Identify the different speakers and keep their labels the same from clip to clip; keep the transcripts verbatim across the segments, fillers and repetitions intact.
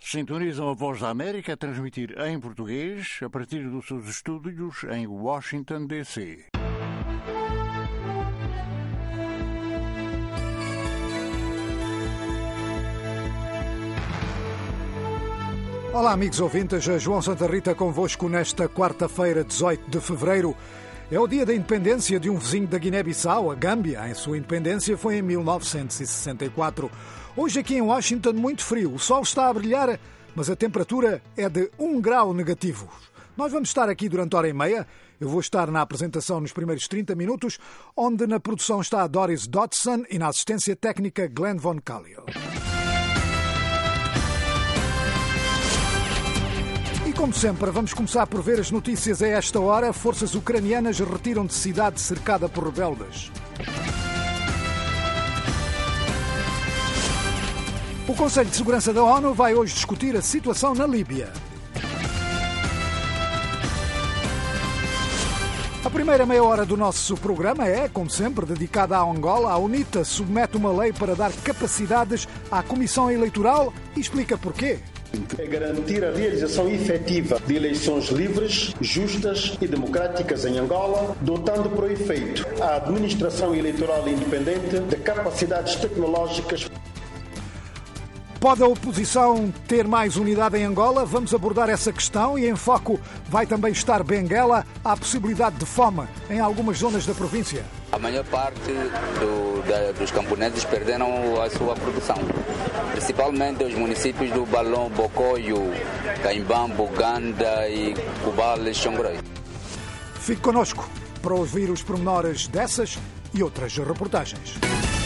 Speaker 1: Sintonizam a Voz da América a transmitir em português a partir dos seus estúdios em Washington, D C
Speaker 2: Olá, amigos ouvintes, João Santa Rita convosco nesta quarta-feira, dezoito de fevereiro. É o dia da independência de um vizinho da Guiné-Bissau, a Gâmbia. A sua independência foi em mil novecentos e sessenta e quatro. Hoje aqui em Washington muito frio, o sol está a brilhar, mas a temperatura é de um grau negativo. Nós vamos estar aqui durante hora e meia. Eu vou estar na apresentação nos primeiros trinta minutos, onde na produção está Doris Dodson e na assistência técnica Glenn Von Callio. Como sempre, vamos começar por ver as notícias a esta hora. Forças ucranianas retiram de cidade cercada por rebeldes. O Conselho de Segurança da ONU vai hoje discutir a situação na Líbia. A primeira meia hora do nosso programa é, como sempre, dedicada à Angola. A UNITA submete uma lei para dar capacidades à Comissão Eleitoral e explica porquê.
Speaker 3: É garantir a realização efetiva de eleições livres, justas e democráticas em Angola, dotando por efeito a administração eleitoral independente de capacidades tecnológicas.
Speaker 2: Pode a oposição ter mais unidade em Angola? Vamos abordar essa questão e em foco vai também estar Benguela. Há possibilidade de fome em algumas zonas da província.
Speaker 4: A maior parte do, da, dos camponeses perderam a sua produção, principalmente os municípios do Balão, Bocoio, Caimbambo, Ganda e Cubal e Xongoroi.
Speaker 2: Fique connosco para ouvir os pormenores dessas e outras reportagens.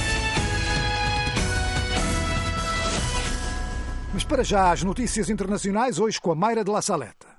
Speaker 2: Mas para já as notícias internacionais, hoje com a Mayra de La Saleta.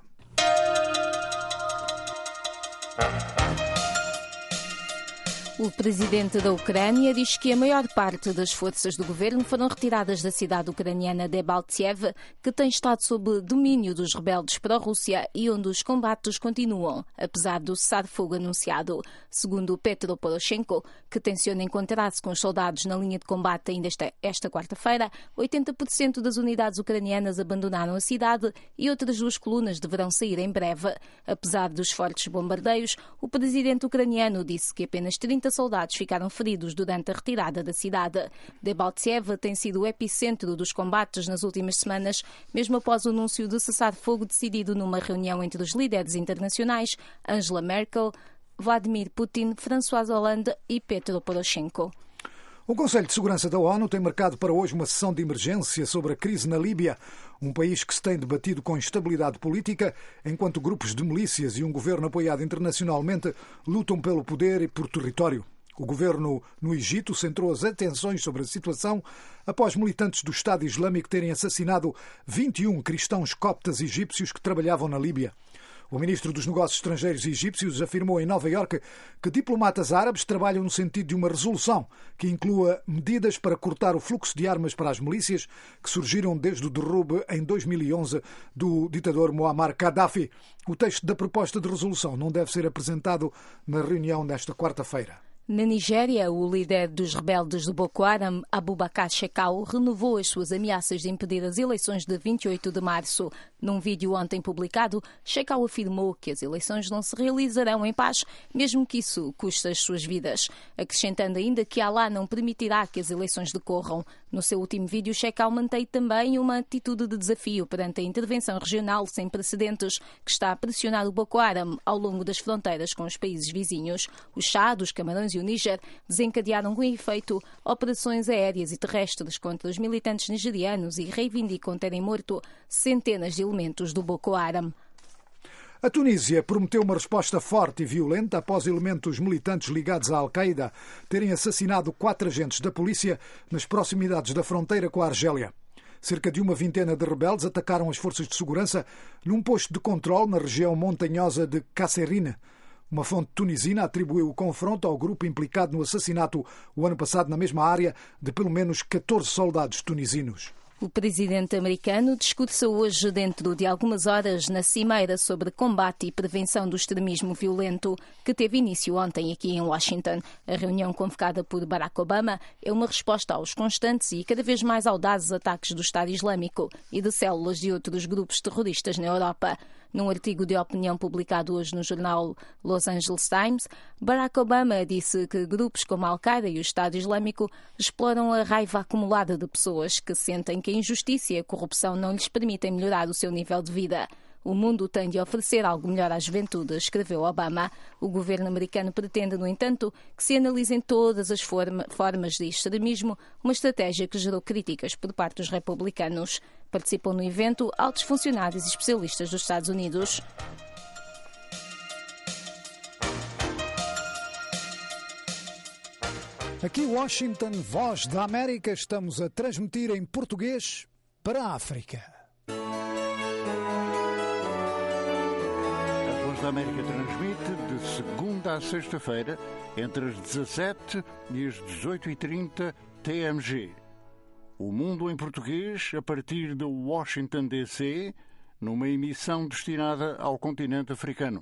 Speaker 5: O presidente da Ucrânia diz que a maior parte das forças do governo foram retiradas da cidade ucraniana de Debaltseve, que tem estado sob domínio dos rebeldes pró-Rússia e onde os combates continuam, apesar do cessar-fogo anunciado. Segundo Petro Poroshenko, que tenciona encontrar-se com os soldados na linha de combate ainda esta, esta quarta-feira, oitenta por cento das unidades ucranianas abandonaram a cidade e outras duas colunas deverão sair em breve. Apesar dos fortes bombardeios, o presidente ucraniano disse que apenas trinta soldados ficaram feridos durante a retirada da cidade. Debaltseve tem sido o epicentro dos combates nas últimas semanas, mesmo após o anúncio de cessar-fogo decidido numa reunião entre os líderes internacionais Angela Merkel, Vladimir Putin, François Hollande e Petro Poroshenko.
Speaker 2: O Conselho de Segurança da ONU tem marcado para hoje uma sessão de emergência sobre a crise na Líbia, um país que se tem debatido com instabilidade política, enquanto grupos de milícias e um governo apoiado internacionalmente lutam pelo poder e por território. O governo no Egito centrou as atenções sobre a situação após militantes do Estado Islâmico terem assassinado vinte e um cristãos coptas egípcios que trabalhavam na Líbia. O ministro dos Negócios Estrangeiros egípcios afirmou em Nova Iorque que diplomatas árabes trabalham no sentido de uma resolução que inclua medidas para cortar o fluxo de armas para as milícias que surgiram desde o derrube em dois mil e onze do ditador Muammar Gaddafi. O texto da proposta de resolução não deve ser apresentado na reunião desta quarta-feira.
Speaker 5: Na Nigéria, o líder dos rebeldes do Boko Haram, Abubakar Shekau, renovou as suas ameaças de impedir as eleições de vinte e oito de março. Num vídeo ontem publicado, Shekau afirmou que as eleições não se realizarão em paz, mesmo que isso custe as suas vidas, acrescentando ainda que Alá não permitirá que as eleições decorram. No seu último vídeo, Shekau mantém também uma atitude de desafio perante a intervenção regional sem precedentes que está a pressionar o Boko Haram ao longo das fronteiras com os países vizinhos. O Chad, os Camarões e o Níger desencadearam com efeito operações aéreas e terrestres contra os militantes nigerianos e reivindicam terem morto centenas de elementos do Boko Haram.
Speaker 2: A Tunísia prometeu uma resposta forte e violenta após elementos militantes ligados à Al-Qaeda terem assassinado quatro agentes da polícia nas proximidades da fronteira com a Argélia. Cerca de uma vintena de rebeldes atacaram as forças de segurança num posto de controle na região montanhosa de Kasserine. Uma fonte tunisina atribuiu o confronto ao grupo implicado no assassinato o ano passado na mesma área de pelo menos catorze soldados tunisinos.
Speaker 5: O presidente americano discursa hoje dentro de algumas horas na Cimeira sobre combate e prevenção do extremismo violento, que teve início ontem aqui em Washington. A reunião convocada por Barack Obama é uma resposta aos constantes e cada vez mais audazes ataques do Estado Islâmico e de células de outros grupos terroristas na Europa. Num artigo de opinião publicado hoje no jornal Los Angeles Times, Barack Obama disse que grupos como a Al-Qaeda e o Estado Islâmico exploram a raiva acumulada de pessoas que sentem que a injustiça e a corrupção não lhes permitem melhorar o seu nível de vida. O mundo tem de oferecer algo melhor à juventude, escreveu Obama. O governo americano pretende, no entanto, que se analisem todas as forma, formas de extremismo, uma estratégia que gerou críticas por parte dos republicanos. Participam no evento altos funcionários e especialistas dos Estados Unidos.
Speaker 2: Aqui Washington, Voz da América, estamos a transmitir em português para a África.
Speaker 1: A Voz da América transmite de segunda a sexta-feira, entre as dezassete e as dezoito e trinta T M G. O Mundo em Português, a partir de Washington, D C, numa emissão destinada ao continente africano.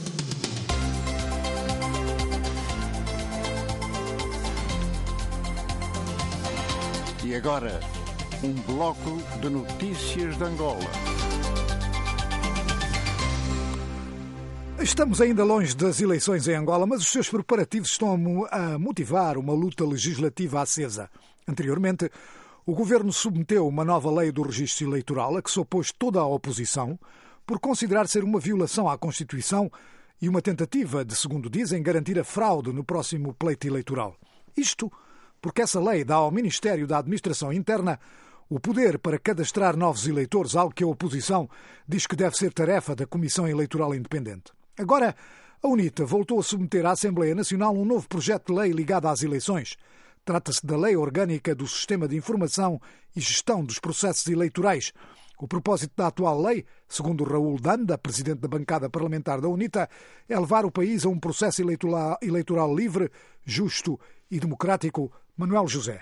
Speaker 1: E agora, um bloco de notícias de Angola.
Speaker 2: Estamos ainda longe das eleições em Angola, mas os seus preparativos estão a motivar uma luta legislativa acesa. Anteriormente, o governo submeteu uma nova lei do registro eleitoral a que se opôs toda a oposição por considerar ser uma violação à Constituição e uma tentativa de, segundo dizem, garantir a fraude no próximo pleito eleitoral. Isto porque essa lei dá ao Ministério da Administração Interna o poder para cadastrar novos eleitores, algo que a oposição diz que deve ser tarefa da Comissão Eleitoral Independente. Agora, a UNITA voltou a submeter à Assembleia Nacional um novo projeto de lei ligado às eleições. Trata-se da Lei Orgânica do Sistema de Informação e Gestão dos Processos Eleitorais. O propósito da atual lei, segundo Raul Danda, presidente da bancada parlamentar da UNITA, é levar o país a um processo eleitoral livre, justo e democrático. Manuel José.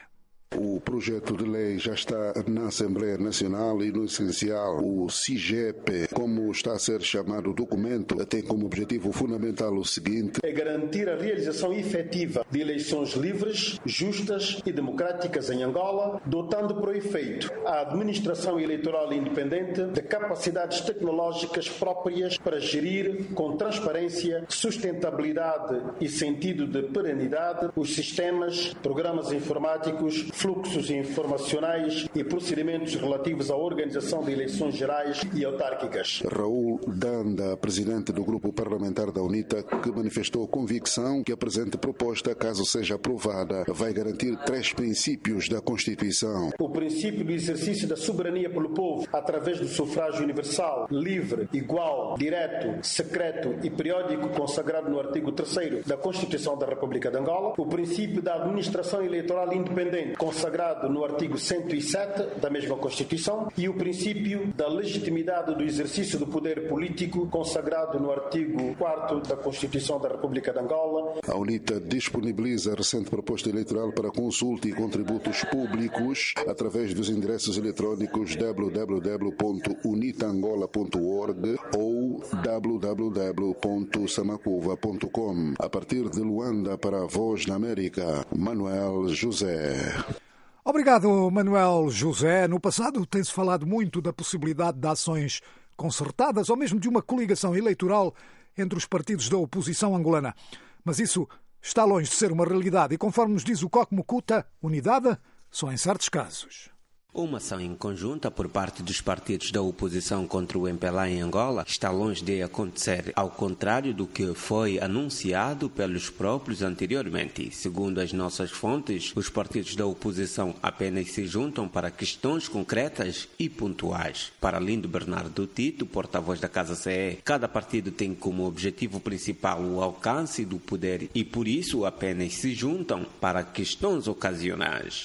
Speaker 6: O projeto de lei já está na Assembleia Nacional e, no essencial, o C I G E P, como está a ser chamado o documento, tem como objetivo fundamental o seguinte:
Speaker 3: é garantir a realização efetiva de eleições livres, justas e democráticas em Angola, dotando por efeito a administração eleitoral independente de capacidades tecnológicas próprias para gerir com transparência, sustentabilidade e sentido de perenidade os sistemas, programas informáticos, fluxos informacionais e procedimentos relativos à organização de eleições gerais e autárquicas.
Speaker 6: Raul Danda, presidente do grupo parlamentar da UNITA, que manifestou convicção que a presente proposta, caso seja aprovada, vai garantir três princípios da Constituição.
Speaker 3: O princípio do exercício da soberania pelo povo através do sufrágio universal, livre, igual, direto, secreto e periódico consagrado no artigo terceiro da Constituição da República de Angola. O princípio da administração eleitoral independente, consagrado no artigo cento e sete da mesma Constituição, e o princípio da legitimidade do exercício do poder político, consagrado no artigo quarto da Constituição da República de Angola.
Speaker 6: A UNITA disponibiliza a recente proposta eleitoral para consulta e contributos públicos através dos endereços eletrónicos w w w ponto unita angola ponto org ou w w w ponto samacuva ponto com. A partir de Luanda, para a Voz da América, Manuel José.
Speaker 2: Obrigado, Manuel José. No passado tem-se falado muito da possibilidade de ações concertadas ou mesmo de uma coligação eleitoral entre os partidos da oposição angolana. Mas isso está longe de ser uma realidade e, conforme nos diz o Coque Mucuta, unidade só em certos casos.
Speaker 7: Uma ação em conjunta por parte dos partidos da oposição contra o M P L A em Angola está longe de acontecer, ao contrário do que foi anunciado pelos próprios anteriormente. Segundo as nossas fontes, os partidos da oposição apenas se juntam para questões concretas e pontuais. Para além de Bernardo Tito, porta-voz da Casa C E, cada partido tem como objetivo principal o alcance do poder e, por isso, apenas se juntam para questões ocasionais.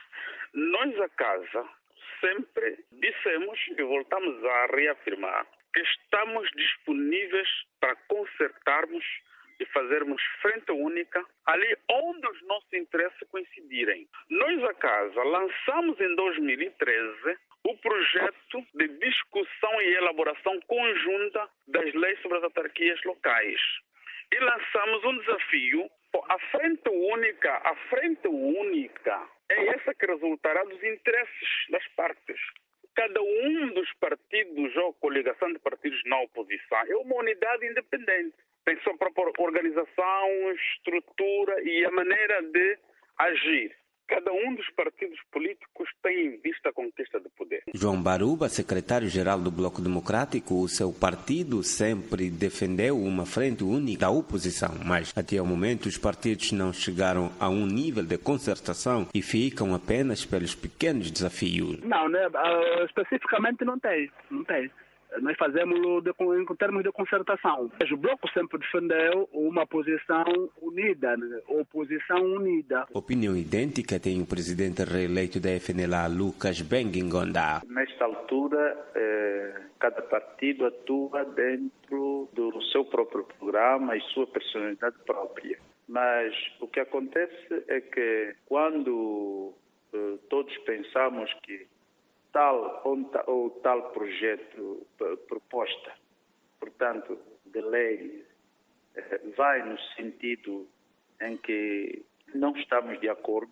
Speaker 8: Nós, a Casa, sempre dissemos e voltamos a reafirmar que estamos disponíveis para concertarmos e fazermos frente única ali onde os nossos interesses coincidirem. Nós, a Casa, lançamos em dois mil e treze o projeto de discussão e elaboração conjunta das leis sobre as autarquias locais. E lançamos um desafio, a frente única, a frente única é essa que resultará dos interesses das partes. Cada um dos partidos ou coligação de partidos na oposição é uma unidade independente. Tem sua própria organização, estrutura e a maneira de agir. Cada um dos partidos políticos tem em vista a conquista do poder.
Speaker 7: João Baruba, secretário-geral do Bloco Democrático, o seu partido sempre defendeu uma frente única da oposição, mas até o momento os partidos não chegaram a um nível de concertação e ficam apenas pelos pequenos desafios.
Speaker 9: Não, né? Uh, especificamente não tem, não tem. Nós fazemos de, em termos de concertação. O Bloco sempre defendeu uma posição unida, né? Oposição unida.
Speaker 7: Opinião idêntica tem o presidente reeleito da F N L A, Lucas Benguingonda.
Speaker 10: Nesta altura, eh, cada partido atua dentro do seu próprio programa e sua personalidade própria. Mas o que acontece é que quando eh, todos pensamos que tal ou tal projeto, proposta, portanto, de lei, vai no sentido em que não estamos de acordo,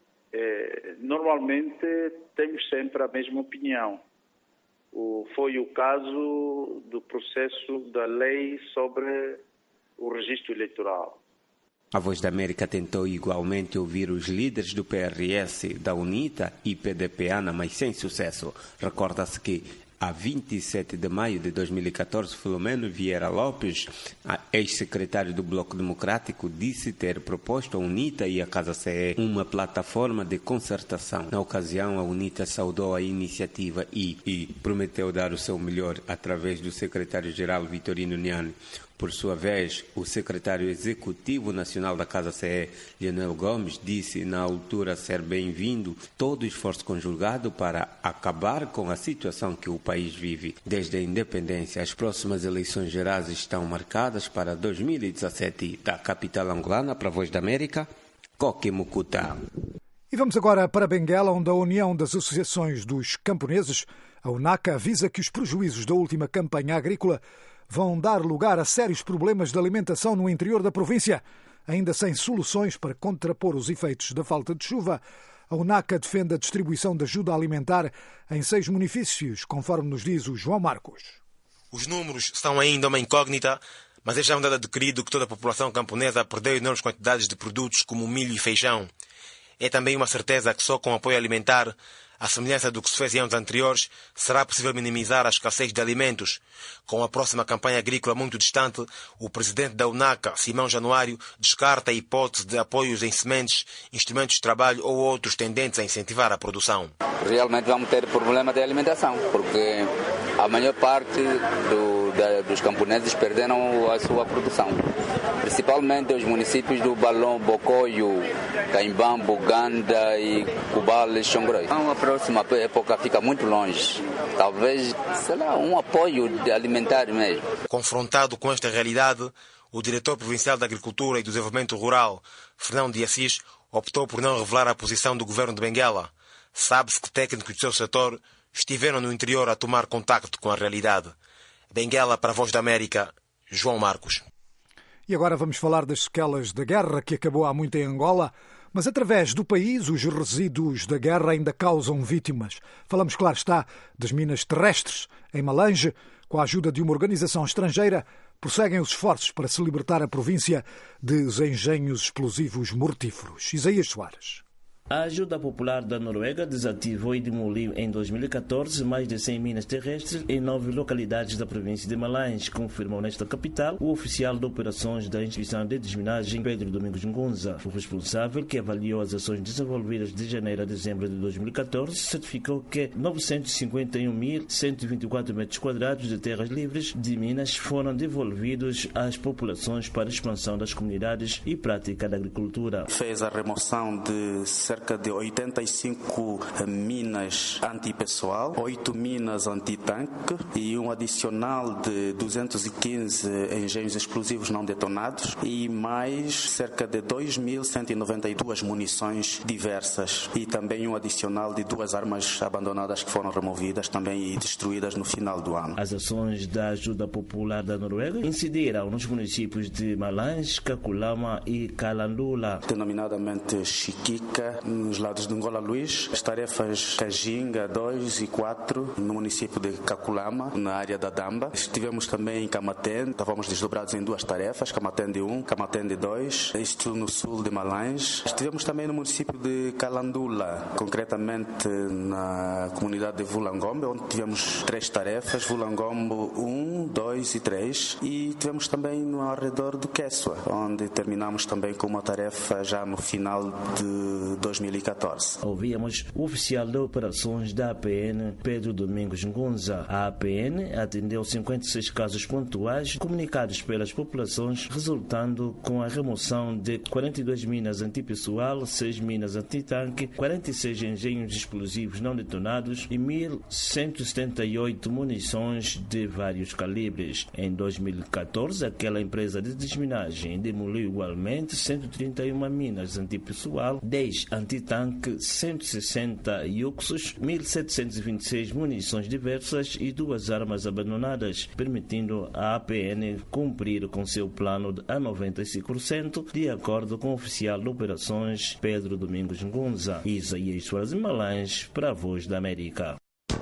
Speaker 10: normalmente temos sempre a mesma opinião. Foi o caso do processo da lei sobre o registro eleitoral.
Speaker 7: A Voz da América tentou igualmente ouvir os líderes do P R S, da UNITA e P D P A N A, mas sem sucesso. Recorda-se que a vinte e sete de maio de dois mil e catorze, Filomeno Vieira Lopes, ex-secretário do Bloco Democrático, disse ter proposto à UNITA e à Casa C E uma plataforma de concertação. Na ocasião, a UNITA saudou a iniciativa e, e prometeu dar o seu melhor através do secretário-geral Vitorino Niani. Por sua vez, o secretário executivo nacional da Casa C E, Leonel Gomes, disse na altura ser bem-vindo todo o esforço conjugado para acabar com a situação que o país vive. Desde a independência, as próximas eleições gerais estão marcadas para dois mil e dezessete. Da capital angolana, para a Voz da América, Coque Mucuta.
Speaker 2: E vamos agora para Benguela, onde a União das Associações dos Camponeses, a UNACA, avisa que os prejuízos da última campanha agrícola vão dar lugar a sérios problemas de alimentação no interior da província. Ainda sem soluções para contrapor os efeitos da falta de chuva, a UNACA defende a distribuição de ajuda alimentar em seis municípios, conforme nos diz o João Marcos.
Speaker 11: Os números são ainda uma incógnita, mas é já um dado adquirido que toda a população camponesa perdeu enormes quantidades de produtos como milho e feijão. É também uma certeza que só com apoio alimentar, à semelhança do que se fez em anos anteriores, será possível minimizar a escassez de alimentos. Com a próxima campanha agrícola muito distante, o presidente da UNACA, Simão Januário, descarta a hipótese de apoios em sementes, instrumentos de trabalho ou outros tendentes a incentivar a produção.
Speaker 4: Realmente vamos ter problema de alimentação, porque a maior parte do, da, dos camponeses perderam a sua produção. Principalmente os municípios do Balão, Bocoio, Caimbambo, Ganda e Cubales, Xongoroi. A próxima época fica muito longe. Talvez, sei lá, um apoio alimentar mesmo.
Speaker 11: Confrontado com esta realidade, o diretor provincial da Agricultura e do Desenvolvimento Rural, Fernando de Assis, optou por não revelar a posição do governo de Benguela. Sabe-se que técnicos do seu setor estiveram no interior a tomar contacto com a realidade. Benguela, para a Voz da América, João Marcos.
Speaker 2: E agora vamos falar das sequelas da guerra que acabou há muito em Angola, mas através do país os resíduos da guerra ainda causam vítimas. Falamos, claro está, das minas terrestres. Em Malange, com a ajuda de uma organização estrangeira, prosseguem os esforços para se libertar a província dos engenhos explosivos mortíferos. Isaías Soares.
Speaker 12: A ajuda popular da Noruega desativou e demoliu em dois mil e catorze mais de cem minas terrestres em nove localidades da província de Malange, confirmou nesta capital o oficial de operações da instituição de desminagem, Pedro Domingos Ngunza. O responsável, que avaliou as ações desenvolvidas de janeiro a dezembro de dois mil e catorze, certificou que novecentos e cinquenta e um mil cento e vinte e quatro metros quadrados de terras livres de minas foram devolvidos às populações para a expansão das comunidades e prática da agricultura.
Speaker 13: Fez a remoção de cerca cerca de oitenta e cinco minas antipessoal, oito minas antitanque e um adicional de duzentos e quinze engenhos explosivos não detonados e mais cerca de dois mil cento e noventa e duas munições diversas e também um adicional de duas armas abandonadas que foram removidas também e destruídas no final do ano.
Speaker 12: As ações da Ajuda Popular da Noruega incidiram nos municípios de Malanje, Kakulama e Kalandula.
Speaker 13: Denominadamente Chiquica, nos lados de Angola Luís, as tarefas Kajinga dois e quatro, no município de Kakulama, na área da Damba. Estivemos também em Kamatende, estávamos desdobrados em duas tarefas, Kamatende um, Kamatende dois, isto no sul de Malanje. Estivemos também no município de Kalandula, concretamente na comunidade de Vulangombe, onde tivemos três tarefas, Vulangombe um, dois e três, e tivemos também no arredor do Quessua, onde terminamos também com uma tarefa já no final de dois mil e catorze.
Speaker 12: Ouvíamos o oficial de operações da A P N, Pedro Domingos Ngunza. A A P N atendeu cinquenta e seis casos pontuais comunicados pelas populações, resultando com a remoção de quarenta e duas minas antipessoal, seis minas antitanque, quarenta e seis engenhos explosivos não detonados e mil cento e setenta e oito munições de vários calibres. Em dois mil e catorze, aquela empresa de desminagem demoliu igualmente cento e trinta e uma minas antipessoal, dez antitanque, cento e sessenta iuxos, mil setecentos e vinte e seis munições diversas e duas armas abandonadas, permitindo à A P N cumprir com seu plano a noventa e cinco por cento, de acordo com o oficial de operações Pedro Domingos Ngunza. Isaías Soares Malanje, para a Voz da América.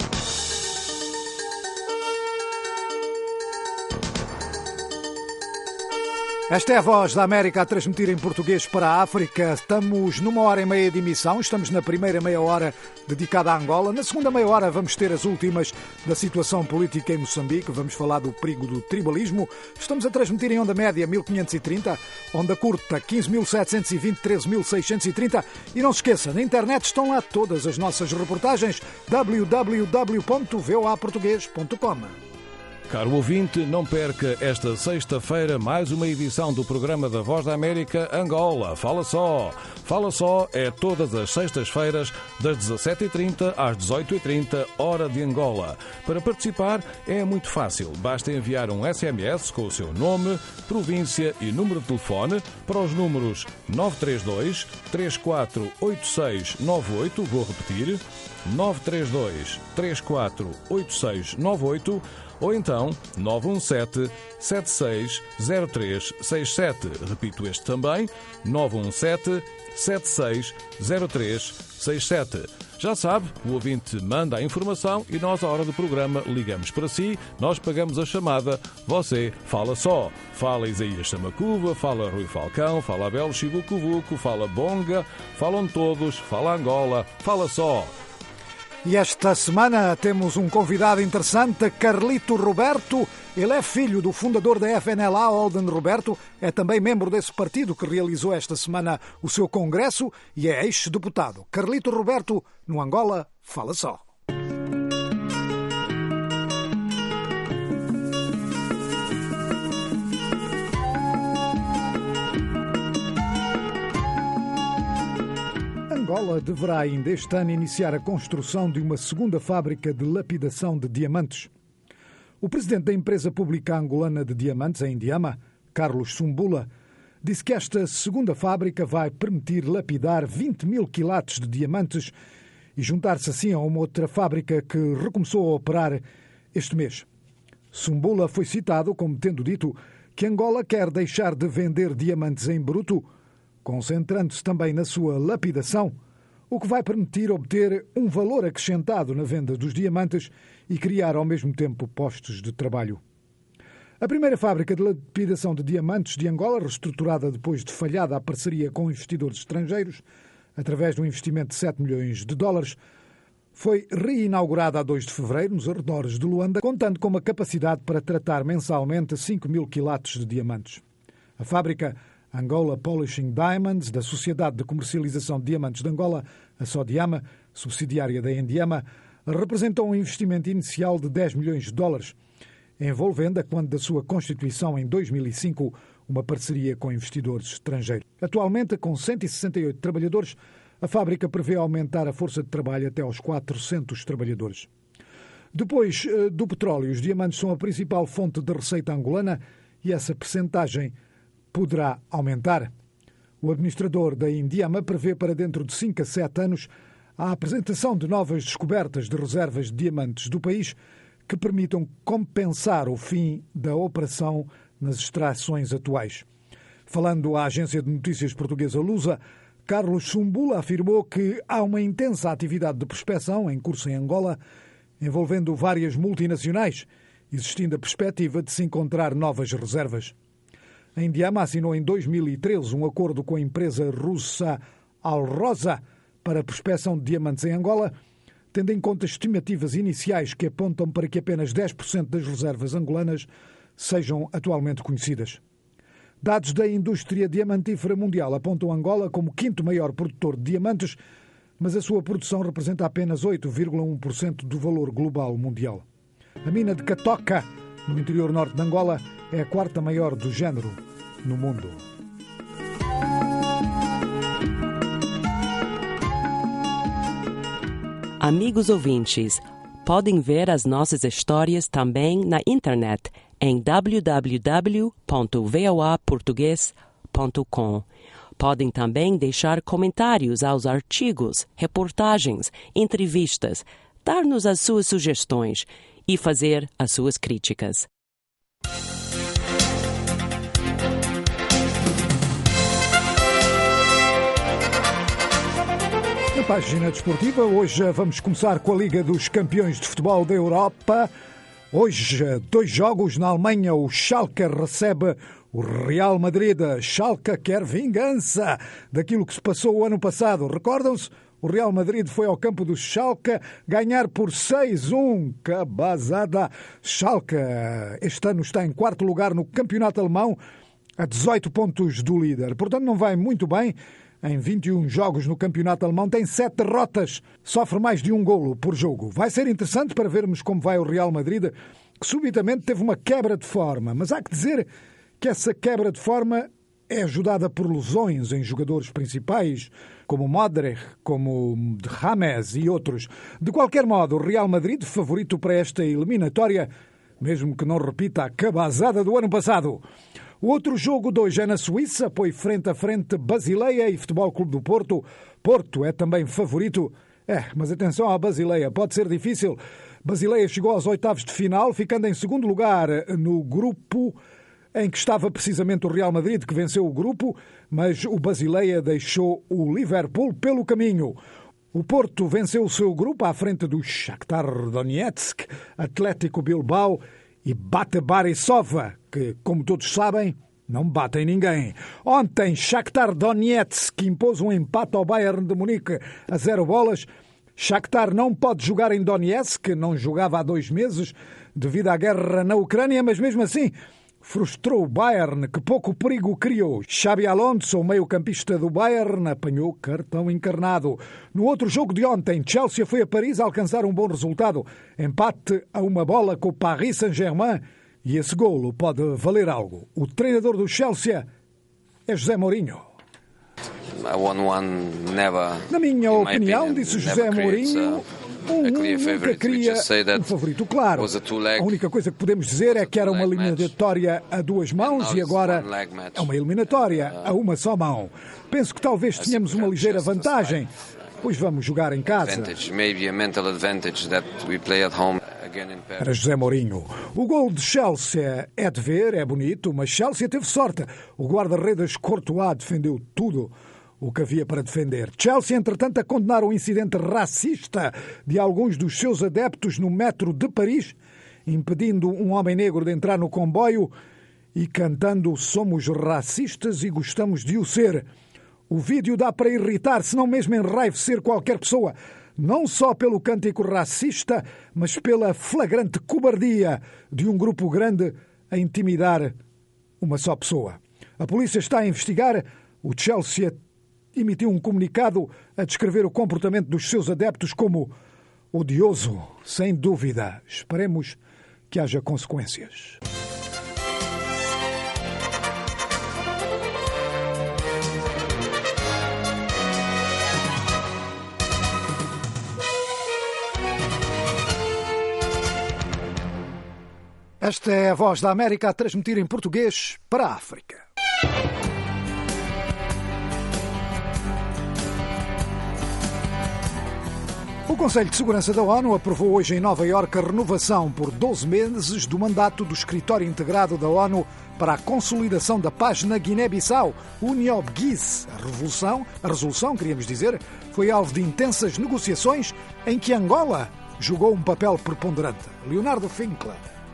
Speaker 2: Esta é a Voz da América a transmitir em português para a África. Estamos numa hora e meia de emissão. Estamos na primeira meia hora dedicada à Angola. Na segunda meia hora vamos ter as últimas da situação política em Moçambique. Vamos falar do perigo do tribalismo. Estamos a transmitir em onda média mil quinhentos e trinta, onda curta quinze mil setecentos e vinte, treze mil seiscentos e trinta. E não se esqueça, na internet estão lá todas as nossas reportagens. w w w ponto v o a português ponto com.
Speaker 14: Caro ouvinte, não perca esta sexta-feira mais uma edição do programa da Voz da América Angola. Fala Só. Fala Só é todas as sextas-feiras das dezassete e trinta às dezoito e trinta, hora de Angola. Para participar é muito fácil. Basta enviar um S M S com o seu nome, província e número de telefone para os números nove três dois, três quatro oito seis nove oito. Vou repetir. nove três dois, três quatro oito seis nove oito ou então nove um sete, sete seis zero três seis sete. Repito este também, nove um sete, sete seis zero três seis sete. Já sabe, o ouvinte manda a informação e nós, à hora do programa, ligamos para si, nós pagamos a chamada, você fala só. Fala Isaías Samacuva, fala Rui Falcão, fala Abel Chibucuvuco, fala Bonga, falam todos, fala Angola, fala só.
Speaker 2: E esta semana temos um convidado interessante, Carlito Roberto. Ele é filho do fundador da F N L A, Holden Roberto. É também membro desse partido que realizou esta semana o seu congresso e é ex-deputado. Carlito Roberto, no Angola, fala só. Angola deverá ainda este ano iniciar a construção de uma segunda fábrica de lapidação de diamantes. O presidente da empresa pública angolana de diamantes, a Indiama, Carlos Sumbula, disse que esta segunda fábrica vai permitir lapidar vinte mil quilates de diamantes e juntar-se assim a uma outra fábrica que recomeçou a operar este mês. Sumbula foi citado como tendo dito que Angola quer deixar de vender diamantes em bruto, concentrando-se também na sua lapidação, o que vai permitir obter um valor acrescentado na venda dos diamantes e criar ao mesmo tempo postos de trabalho. A primeira fábrica de lapidação de diamantes de Angola, reestruturada depois de falhada a parceria com investidores estrangeiros, através de um investimento de sete milhões de dólares, foi reinaugurada a dois de fevereiro, nos arredores de Luanda, contando com uma capacidade para tratar mensalmente cinco mil quilates de diamantes. A fábrica Angola Polishing Diamonds, da Sociedade de Comercialização de Diamantes de Angola, a Sodiama, subsidiária da Indiama, representou um investimento inicial de dez milhões de dólares, envolvendo, a quando da sua constituição em dois mil e cinco, uma parceria com investidores estrangeiros. Atualmente, com cento e sessenta e oito trabalhadores, A fábrica prevê aumentar a força de trabalho até aos quatrocentos trabalhadores. Depois do petróleo, os diamantes são a principal fonte de receita angolana e essa percentagem poderá aumentar. O administrador da Indiama prevê para dentro de cinco a sete anos a apresentação de novas descobertas de reservas de diamantes do país que permitam compensar o fim da operação nas extrações atuais. Falando à agência de notícias portuguesa Lusa, Carlos Sumbula afirmou que há uma intensa atividade de prospecção em curso em Angola, envolvendo várias multinacionais, existindo a perspectiva de se encontrar novas reservas. A Indiama assinou em dois mil e treze um acordo com a empresa russa Alrosa para a prospecção de diamantes em Angola, tendo em conta estimativas iniciais que apontam para que apenas dez por cento das reservas angolanas sejam atualmente conhecidas. Dados da indústria diamantífera mundial apontam Angola como o quinto maior produtor de diamantes, mas a sua produção representa apenas oito vírgula um por cento do valor global mundial. A mina de Catoca, no interior norte de Angola, é a quarta maior do género no mundo.
Speaker 15: Amigos ouvintes, podem ver as nossas histórias também na internet em w w w ponto v o a português ponto com. Podem também deixar comentários aos artigos, reportagens, entrevistas, dar-nos as suas sugestões e fazer as suas críticas.
Speaker 2: Na página desportiva, hoje vamos começar com a Liga dos Campeões de Futebol da Europa. Hoje, dois jogos na Alemanha. O Schalke recebe o Real Madrid. Schalke quer vingança daquilo que se passou o ano passado. Recordam-se? O Real Madrid foi ao campo do Schalke ganhar por seis a um. Cabazada! Schalke este ano está em quarto lugar no campeonato alemão, a dezoito pontos do líder. Portanto, não vai muito bem. Em vinte e um jogos no campeonato alemão tem sete derrotas, sofre mais de um golo por jogo. Vai ser interessante para vermos como vai o Real Madrid, que subitamente teve uma quebra de forma. Mas há que dizer que essa quebra de forma é ajudada por lesões em jogadores principais, como Modric, como James e outros. De qualquer modo, o Real Madrid, favorito para esta eliminatória, mesmo que não repita a cabazada do ano passado. O outro jogo de hoje é na Suíça, apoio frente a frente Basileia e Futebol Clube do Porto. Porto é também favorito. É, mas atenção à Basileia, pode ser difícil. Basileia chegou aos oitavos de final, ficando em segundo lugar no grupo em que estava precisamente o Real Madrid, que venceu o grupo, mas o Basileia deixou o Liverpool pelo caminho. O Porto venceu o seu grupo à frente do Shakhtar Donetsk, Atlético Bilbao e Bate Borisov, que, como todos sabem, não batem ninguém. Ontem, Shakhtar Donetsk impôs um empate ao Bayern de Munique a zero bolas. Shakhtar não pode jogar em Donetsk, não jogava há dois meses devido à guerra na Ucrânia, mas mesmo assim frustrou o Bayern, que pouco perigo criou. Xabi Alonso, o meio-campista do Bayern, apanhou cartão encarnado. No outro jogo de ontem, Chelsea foi a Paris a alcançar um bom resultado. Empate a uma bola com o Paris Saint-Germain e esse golo pode valer algo. O treinador do Chelsea é José Mourinho. Na minha opinião, disse José Mourinho, um, um nunca cria um favorito claro. A única coisa que podemos dizer é que era uma eliminatória a duas mãos e agora é uma eliminatória a uma só mão. Penso que talvez tenhamos uma ligeira vantagem, pois vamos jogar em casa. Para José Mourinho. O gol de Chelsea é de ver, é bonito, mas Chelsea teve sorte. O guarda-redes Courtois defendeu tudo o que havia para defender. Chelsea, entretanto, a condenar o incidente racista de alguns dos seus adeptos no metro de Paris, impedindo um homem negro de entrar no comboio e cantando "Somos racistas e gostamos de o ser". O vídeo dá para irritar, se não mesmo enraivecer qualquer pessoa, não só pelo cântico racista, mas pela flagrante cobardia de um grupo grande a intimidar uma só pessoa. A polícia está a investigar. O Chelsea emitiu um comunicado a descrever o comportamento dos seus adeptos como odioso, sem dúvida. Esperemos que haja consequências. Esta é a Voz da América a transmitir em português para a África. O Conselho de Segurança da ONU aprovou hoje em Nova Iorque a renovação por doze meses do mandato do Escritório Integrado da ONU para a consolidação da paz na Guiné-Bissau, o UNIOBGIS. A resolução, a resolução, queríamos dizer, foi alvo de intensas negociações em que Angola jogou um papel preponderante. Leonardo Finkler.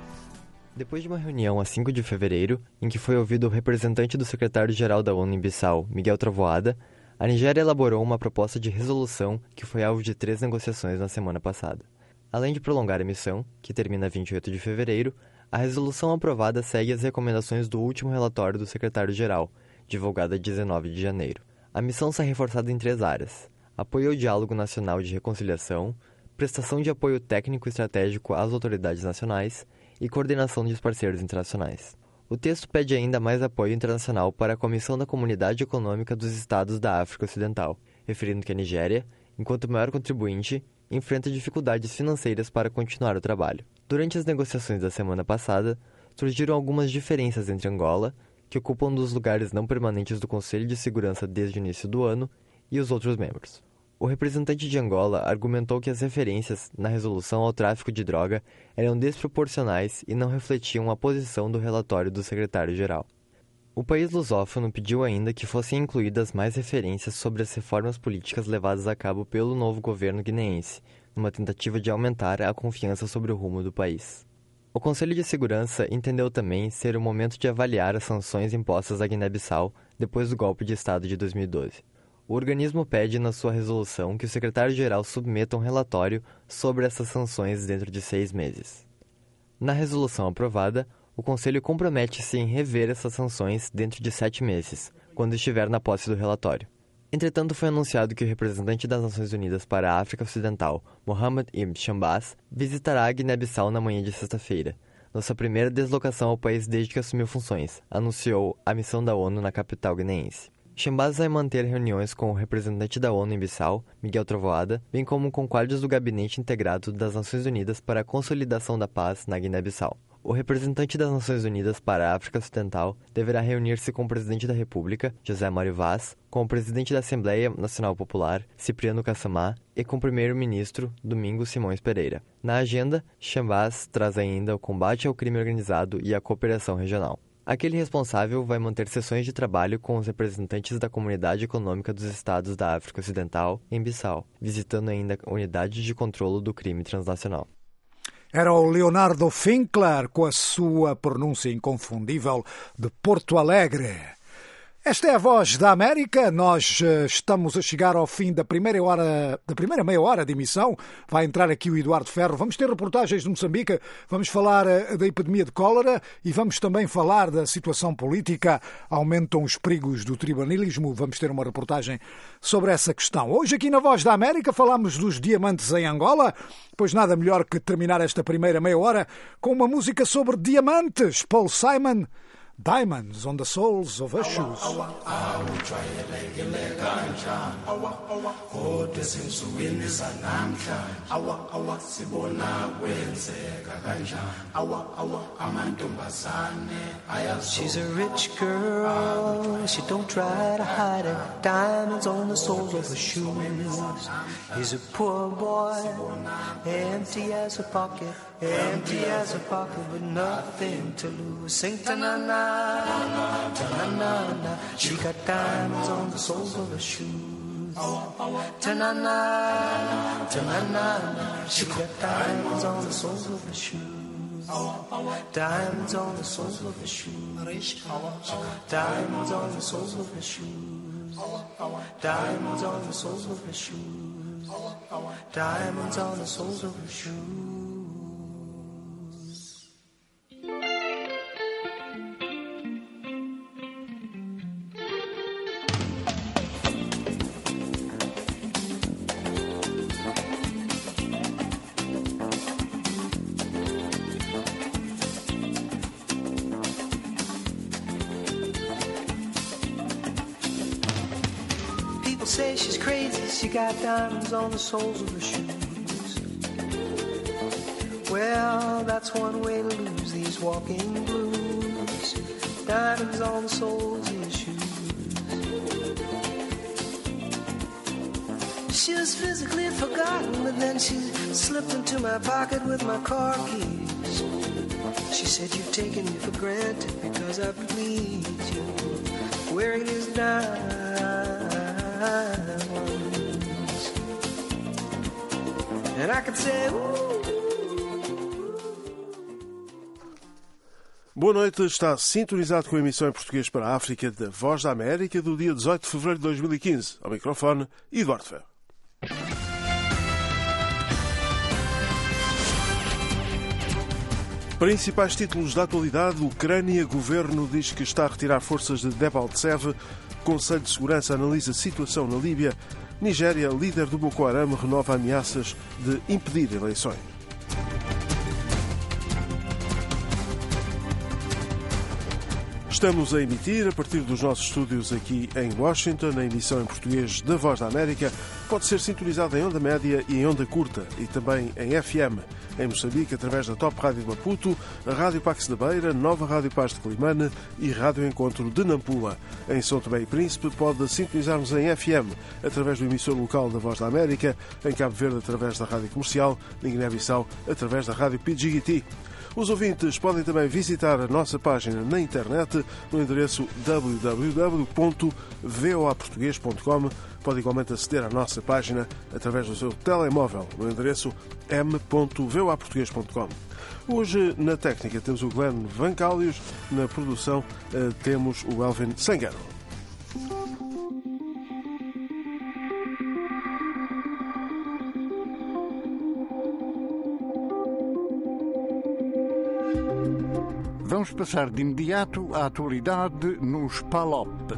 Speaker 16: Depois de uma reunião a cinco de fevereiro, em que foi ouvido o representante do secretário-geral da ONU em Bissau, Miguel Trovoada, a Nigéria elaborou uma proposta de resolução que foi alvo de três negociações na semana passada. Além de prolongar a missão, que termina vinte e oito de fevereiro, a resolução aprovada segue as recomendações do último relatório do secretário-geral, divulgado a dezenove de janeiro. A missão será reforçada em três áreas: apoio ao diálogo nacional de reconciliação, prestação de apoio técnico e estratégico às autoridades nacionais e coordenação dos parceiros internacionais. O texto pede ainda mais apoio internacional para a Comissão da Comunidade Econômica dos Estados da África Ocidental, referindo que a Nigéria, enquanto maior contribuinte, enfrenta dificuldades financeiras para continuar o trabalho. Durante as negociações da semana passada, surgiram algumas diferenças entre Angola, que ocupa um dos lugares não permanentes do Conselho de Segurança desde o início do ano, e os outros membros. O representante de Angola argumentou que as referências na resolução ao tráfico de droga eram desproporcionais e não refletiam a posição do relatório do secretário-geral. O país lusófono pediu ainda que fossem incluídas mais referências sobre as reformas políticas levadas a cabo pelo novo governo guineense, numa tentativa de aumentar a confiança sobre o rumo do país. O Conselho de Segurança entendeu também ser o momento de avaliar as sanções impostas à Guiné-Bissau depois do golpe de Estado de dois mil e doze. O organismo pede na sua resolução que o secretário-geral submeta um relatório sobre essas sanções dentro de seis meses. Na resolução aprovada, o Conselho compromete-se em rever essas sanções dentro de sete meses, quando estiver na posse do relatório. Entretanto, foi anunciado que o representante das Nações Unidas para a África Ocidental, Mohamed Ibn Shambaz, visitará a Guiné-Bissau na manhã de sexta-feira, nossa primeira deslocação ao país desde que assumiu funções, anunciou a missão da ONU na capital guineense. Shambaz vai manter reuniões com o representante da ONU em Bissau, Miguel Trovoada, bem como com quadros do Gabinete Integrado das Nações Unidas para a Consolidação da Paz na Guiné-Bissau. O representante das Nações Unidas para a África Ocidental deverá reunir-se com o presidente da República, José Mário Vaz, com o presidente da Assembleia Nacional Popular, Cipriano Kassamá, e com o primeiro-ministro, Domingos Simões Pereira. Na agenda, Shambaz traz ainda o combate ao crime organizado e a cooperação regional. Aquele responsável vai manter sessões de trabalho com os representantes da Comunidade Econômica dos Estados da África Ocidental em Bissau, visitando ainda a Unidade de Controlo do Crime Transnacional.
Speaker 2: Era o Leonardo Finkler com a sua pronúncia inconfundível de Porto Alegre. Esta é a Voz da América. Nós uh, estamos a chegar ao fim da primeira hora, da primeira meia hora de emissão. Vai entrar aqui o Eduardo Ferro. Vamos ter reportagens de Moçambique, vamos falar uh, da epidemia de cólera e vamos também falar da situação política. Aumentam os perigos do tribalismo. Vamos ter uma reportagem sobre essa questão. Hoje aqui na Voz da América falamos dos diamantes em Angola, pois nada melhor que terminar esta primeira meia hora com uma música sobre diamantes. Paul Simon, Diamonds on the Soles of Her Shoes.
Speaker 17: She's a rich girl, she don't try to hide it. Diamonds on the soles of her shoes. He's a poor boy, empty as a pocket, empty as a pocket with nothing to lose. Sing ta-na-na, ta-na-na-na. She got diamonds on the soles of her shoes. Ta-na-na, ta-na-na-na. She got diamonds on the soles of her shoes. Diamonds on the soles of her shoes. Diamonds on the soles of her shoes. Diamonds on the soles of her shoes. Diamonds on the soles of her shoes. Say she's crazy, she got diamonds on the soles of her shoes. Well, that's that's one way to lose these walking blues. Diamonds on the soles of your shoes. She was physically forgotten, but then she slipped into my pocket with my car keys. She said, you've taken me for granted because I please you, wearing these diamonds. And I could say, ooh.
Speaker 18: Boa noite, está sintonizado com a emissão em português para a África da Voz da América do dia dezoito de fevereiro de dois mil e quinze. Ao microfone, Eduardo Ferro. Principais títulos da atualidade: Ucrânia, governo diz que está a retirar forças de Debaltseve. Conselho de Segurança analisa a situação na Líbia. Nigéria, líder do Boko Haram, renova ameaças de impedir eleições. Estamos a emitir a partir dos nossos estúdios aqui em Washington, na emissão em português da Voz da América. Pode ser sintonizada em onda média e em onda curta, e também em F M. Em Moçambique, através da Top Rádio de Maputo, a Rádio Pax da Beira, Nova Rádio Paz de Climane e Rádio Encontro de Nampula. Em São Tomé e Príncipe, pode sintonizar-nos em F M, através do emissor local da Voz da América, em Cabo Verde, através da Rádio Comercial, em Guiné-Bissau, através da Rádio P G T. Os ouvintes podem também visitar a nossa página na internet no endereço w w w ponto v o a português ponto com. Pode igualmente aceder à nossa página através do seu telemóvel no endereço m ponto v o a português ponto com. Hoje, na técnica, temos o Glenn Vancálios, na produção temos o Elvin Sangano.
Speaker 1: Vamos passar de imediato à atualidade nos P A L O P.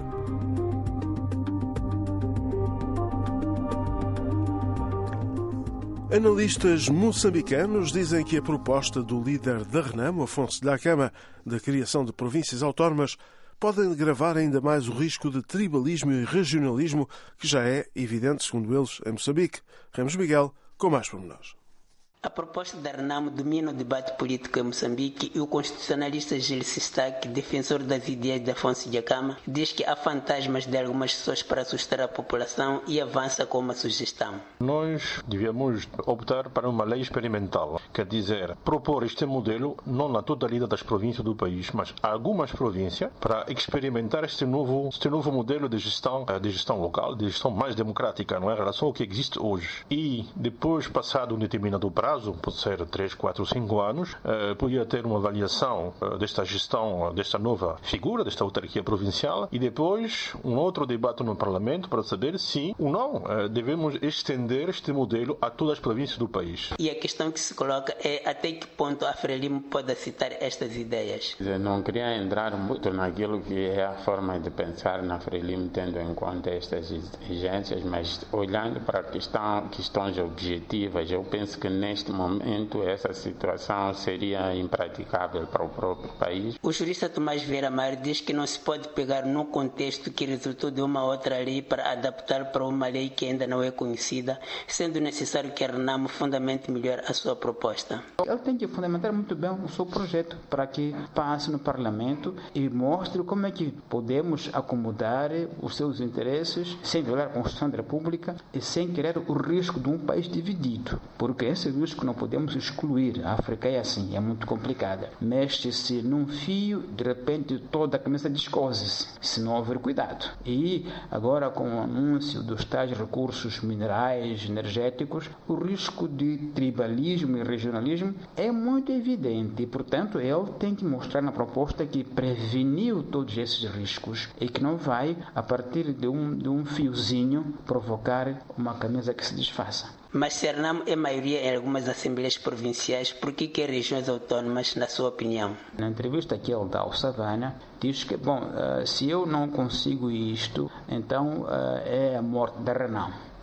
Speaker 18: Analistas moçambicanos dizem que a proposta do líder da Renamo, Afonso Dhlakama, da criação de províncias autónomas, pode agravar ainda mais o risco de tribalismo e regionalismo, que já é evidente, segundo eles, em Moçambique. Ramos Miguel, com mais pormenores.
Speaker 19: A proposta da Renamo domina o debate político em Moçambique e o constitucionalista Gil Sistak, defensor das ideias de Afonso Dhlakama, diz que há fantasmas de algumas pessoas para assustar a população e avança com uma sugestão.
Speaker 20: Nós devíamos optar para uma lei experimental, quer dizer, propor este modelo não na totalidade das províncias do país, mas algumas províncias, para experimentar este novo, este novo modelo de gestão, de gestão local, de gestão mais democrática, não é, em relação ao que existe hoje. E depois, passado um determinado prazo, pode ser três, quatro, cinco anos, eh, podia ter uma avaliação eh, desta gestão, desta nova figura, desta autarquia provincial, e depois um outro debate no Parlamento para saber se ou não eh, devemos estender este modelo a todas as províncias do país.
Speaker 19: E a questão que se coloca é até que ponto a Frelimo pode aceitar estas ideias.
Speaker 21: Eu não queria entrar muito naquilo que é a forma de pensar na Frelimo, tendo em conta estas exigências, mas olhando para a questão, questões objetivas, eu penso que neste momento essa situação seria impraticável para o próprio país.
Speaker 19: O jurista Tomás Vieira Mário diz que não se pode pegar num contexto que resultou de uma outra lei para adaptar para uma lei que ainda não é conhecida, sendo necessário que a Renamo fundamente melhor a sua proposta.
Speaker 22: Ele tem que fundamentar muito bem o seu projeto para que passe no Parlamento e mostre como é que podemos acomodar os seus interesses sem violar a Constituição da República e sem criar o risco de um país dividido, porque esse risco que não podemos excluir. A África é assim, é muito complicada. Mexe-se num fio, de repente toda a camisa descose-se, se não houver cuidado. E agora, com o anúncio dos tais recursos minerais, energéticos, o risco de tribalismo e regionalismo é muito evidente e, portanto, ele tem que mostrar na proposta que preveniu todos esses riscos e que não vai, a partir de um, de um fiozinho, provocar uma camisa que se desfaça.
Speaker 19: Mas se a Renamo é maioria em algumas assembleias provinciais, por que quer regiões autónomas, na sua opinião?
Speaker 22: Na entrevista que ele dá ao Savana, diz que, bom, uh, se eu não consigo isto, então uh, é a morte da Renamo.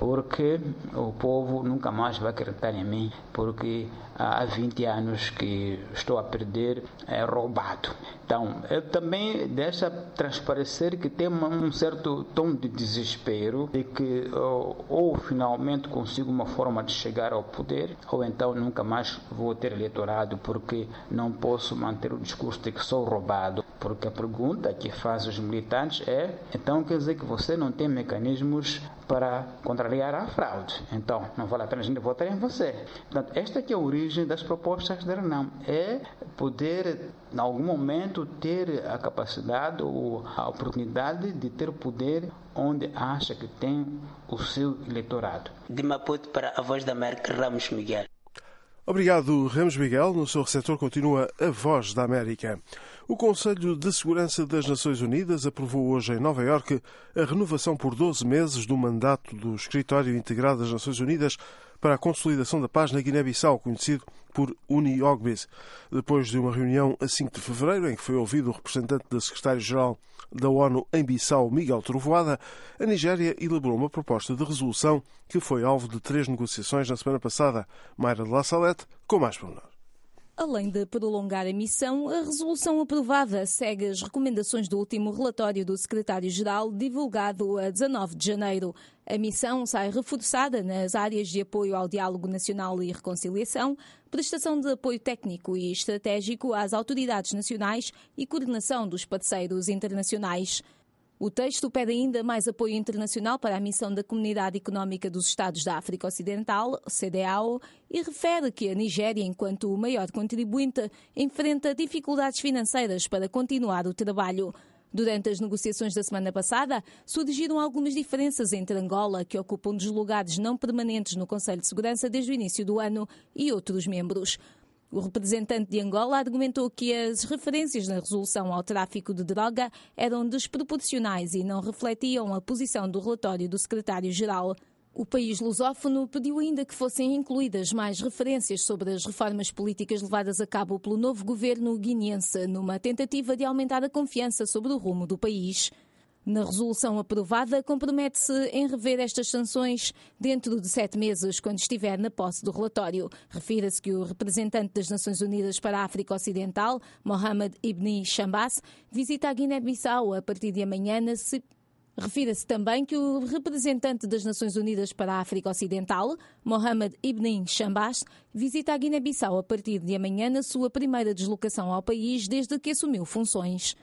Speaker 22: porque o povo nunca mais vai acreditar em mim, porque há vinte anos que estou a perder é, roubado. Então, eu também deixa transparecer que tem um certo tom de desespero de que ou, ou finalmente consigo uma forma de chegar ao poder, ou então nunca mais vou ter eleitorado porque não posso manter o discurso de que sou roubado. Porque a pergunta que faz os militantes é: então quer dizer que você não tem mecanismos para contrariar a fraude, então não vale a pena a gente votar em você. Portanto, esta que é a origem das propostas da Renam, é poder, em algum momento, ter a capacidade ou a oportunidade de ter poder onde acha que tem o seu eleitorado.
Speaker 19: De Maputo para a Voz da América, Ramos Miguel.
Speaker 18: Obrigado, Ramos Miguel. No seu receptor continua a Voz da América. O Conselho de Segurança das Nações Unidas aprovou hoje em Nova Iorque a renovação por doze meses do mandato do Escritório Integrado das Nações Unidas para a consolidação da paz na Guiné-Bissau, conhecido por UNIOGBIS. Depois de uma reunião a cinco de fevereiro, em que foi ouvido o representante da Secretária-Geral da ONU em Bissau, Miguel Trovoada, a Nigéria elaborou uma proposta de resolução que foi alvo de três negociações na semana passada. Mayra de La Salette, com mais pormenores.
Speaker 3: Além de prolongar a missão, a resolução aprovada segue as recomendações do último relatório do secretário-geral, divulgado a dezanove de janeiro. A missão sai reforçada nas áreas de apoio ao diálogo nacional e reconciliação, prestação de apoio técnico e estratégico às autoridades nacionais e coordenação dos parceiros internacionais. O texto pede ainda mais apoio internacional para a missão da Comunidade Económica dos Estados da África Ocidental, C D A O, e refere que a Nigéria, enquanto o maior contribuinte, enfrenta dificuldades financeiras para continuar o trabalho. Durante as negociações da semana passada, surgiram algumas diferenças entre Angola, que ocupa um dos lugares não permanentes no Conselho de Segurança desde o início do ano, e outros membros. O representante de Angola argumentou que as referências na resolução ao tráfico de droga eram desproporcionais e não refletiam a posição do relatório do secretário-geral. O país lusófono pediu ainda que fossem incluídas mais referências sobre as reformas políticas levadas a cabo pelo novo governo guineense, numa tentativa de aumentar a confiança sobre o rumo do país. Na resolução aprovada, compromete-se em rever estas sanções dentro de sete meses, quando estiver na posse do relatório. Refira-se que o representante das Nações Unidas para a África Ocidental, Mohamed Ibn Chambas, visita a Guiné-Bissau a partir de amanhã na se... Refira-se também que o representante das Nações Unidas para a África Ocidental, Mohamed Ibn Chambas, visita a Guiné-Bissau a partir de amanhã na sua primeira deslocação ao país desde que assumiu funções.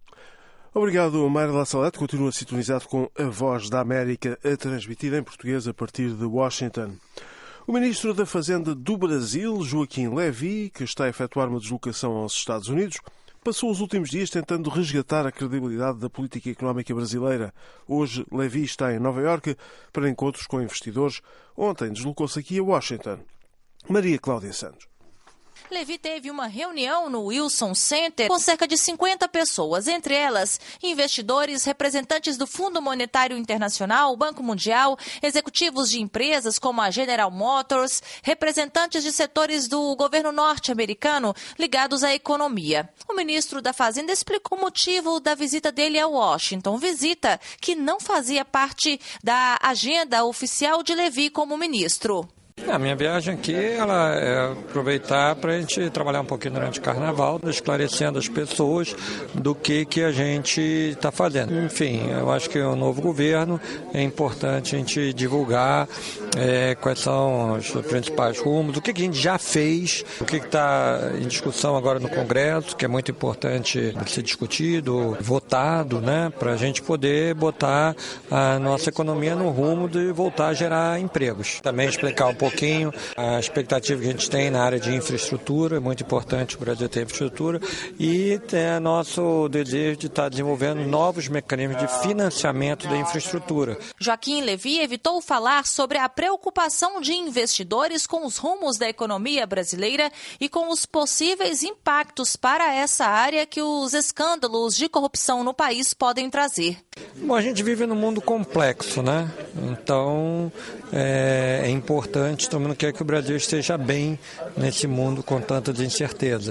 Speaker 18: Obrigado, Mayra de La Salette. Continua sintonizado com a Voz da América, a transmitir em português a partir de Washington. O ministro da Fazenda do Brasil, Joaquim Levy, que está a efetuar uma deslocação aos Estados Unidos, passou os últimos dias tentando resgatar a credibilidade da política económica brasileira. Hoje, Levy está em Nova Iorque para encontros com investidores. Ontem deslocou-se aqui a Washington. Maria Cláudia Santos.
Speaker 5: Levy teve uma reunião no Wilson Center com cerca de cinquenta pessoas, entre elas investidores, representantes do Fundo Monetário Internacional, Banco Mundial, executivos de empresas como a General Motors, representantes de setores do governo norte-americano ligados à economia. O ministro da Fazenda explicou o motivo da visita dele a Washington, visita que não fazia parte da agenda oficial de Levy como ministro.
Speaker 23: A minha viagem aqui ela é aproveitar para a gente trabalhar um pouquinho durante o carnaval, esclarecendo as pessoas do que, que a gente está fazendo. Enfim, eu acho que o novo governo é importante a gente divulgar é, quais são os principais rumos, o que, que a gente já fez, o que está em discussão agora no Congresso, que é muito importante ser discutido, votado, né, para a gente poder botar a nossa economia no rumo de voltar a gerar empregos. Também explicar um pouco pouquinho a expectativa que a gente tem na área de infraestrutura, é muito importante o Brasil ter infraestrutura, e é nosso desejo de estar desenvolvendo novos mecanismos de financiamento da infraestrutura.
Speaker 5: Joaquim Levy evitou falar sobre a preocupação de investidores com os rumos da economia brasileira e com os possíveis impactos para essa área que os escândalos de corrupção no país podem trazer.
Speaker 23: Bom, a gente vive num mundo complexo, né? Então é, é importante, também não quer que o Brasil esteja bem nesse mundo com tantas incertezas.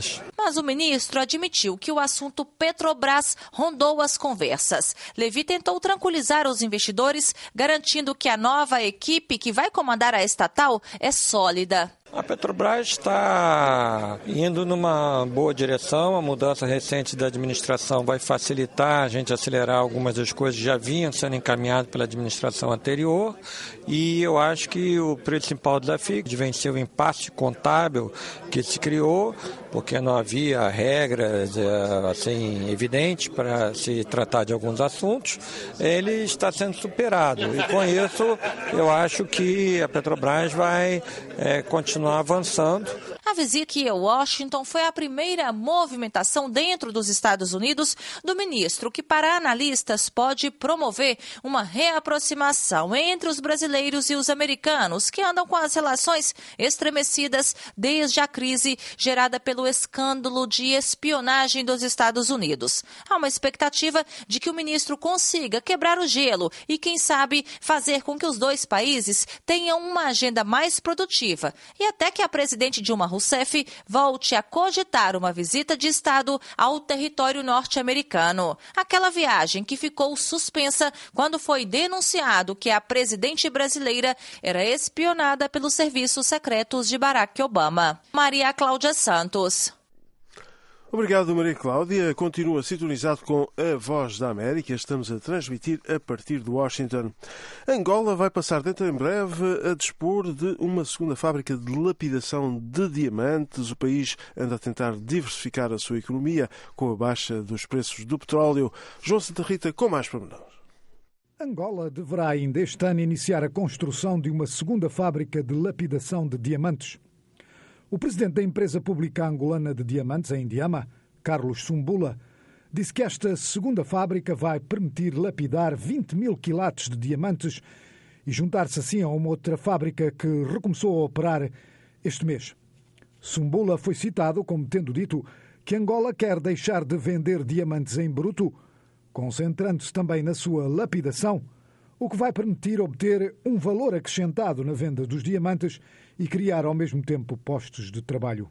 Speaker 5: Mas o ministro admitiu que o assunto Petrobras rondou as conversas. Levi tentou tranquilizar os investidores, garantindo que a nova equipe que vai comandar a estatal é sólida.
Speaker 23: A Petrobras está indo numa boa direção, a mudança recente da administração vai facilitar a gente acelerar algumas das coisas que já vinham sendo encaminhadas pela administração anterior, e eu acho que o principal desafio de vencer o impasse contábil que se criou, porque não havia regras assim, evidentes para se tratar de alguns assuntos, ele está sendo superado, e com isso eu acho que a Petrobras vai é, continuar avançando.
Speaker 5: A visita aqui a Washington foi a primeira movimentação dentro dos Estados Unidos do ministro, que para analistas pode promover uma reaproximação entre os brasileiros e os americanos, que andam com as relações estremecidas desde a crise gerada pelo escândalo de espionagem dos Estados Unidos. Há uma expectativa de que o ministro consiga quebrar o gelo e, quem sabe, fazer com que os dois países tenham uma agenda mais produtiva e até que a presidente Dilma Rousseff volte a cogitar uma visita de Estado ao território norte-americano. Aquela viagem que ficou suspensa quando foi denunciado que a presidente brasileira era espionada pelos serviços secretos de Barack Obama. Maria Cláudia Santos.
Speaker 18: Obrigado, Maria Cláudia. Continua sintonizado com a Voz da América. Estamos a transmitir a partir de Washington. Angola vai passar dentro em breve a dispor de uma segunda fábrica de lapidação de diamantes. O país anda a tentar diversificar a sua economia com a baixa dos preços do petróleo. João Santa Rita com mais pormenores.
Speaker 2: Angola deverá ainda este ano iniciar a construção de uma segunda fábrica de lapidação de diamantes. O presidente da empresa pública angolana de diamantes, a Indiama, Carlos Sumbula, disse que esta segunda fábrica vai permitir lapidar vinte mil quilates de diamantes e juntar-se assim a uma outra fábrica que recomeçou a operar este mês. Sumbula foi citado como tendo dito que Angola quer deixar de vender diamantes em bruto, concentrando-se também na sua lapidação, o que vai permitir obter um valor acrescentado na venda dos diamantes e criar ao mesmo tempo postos de trabalho.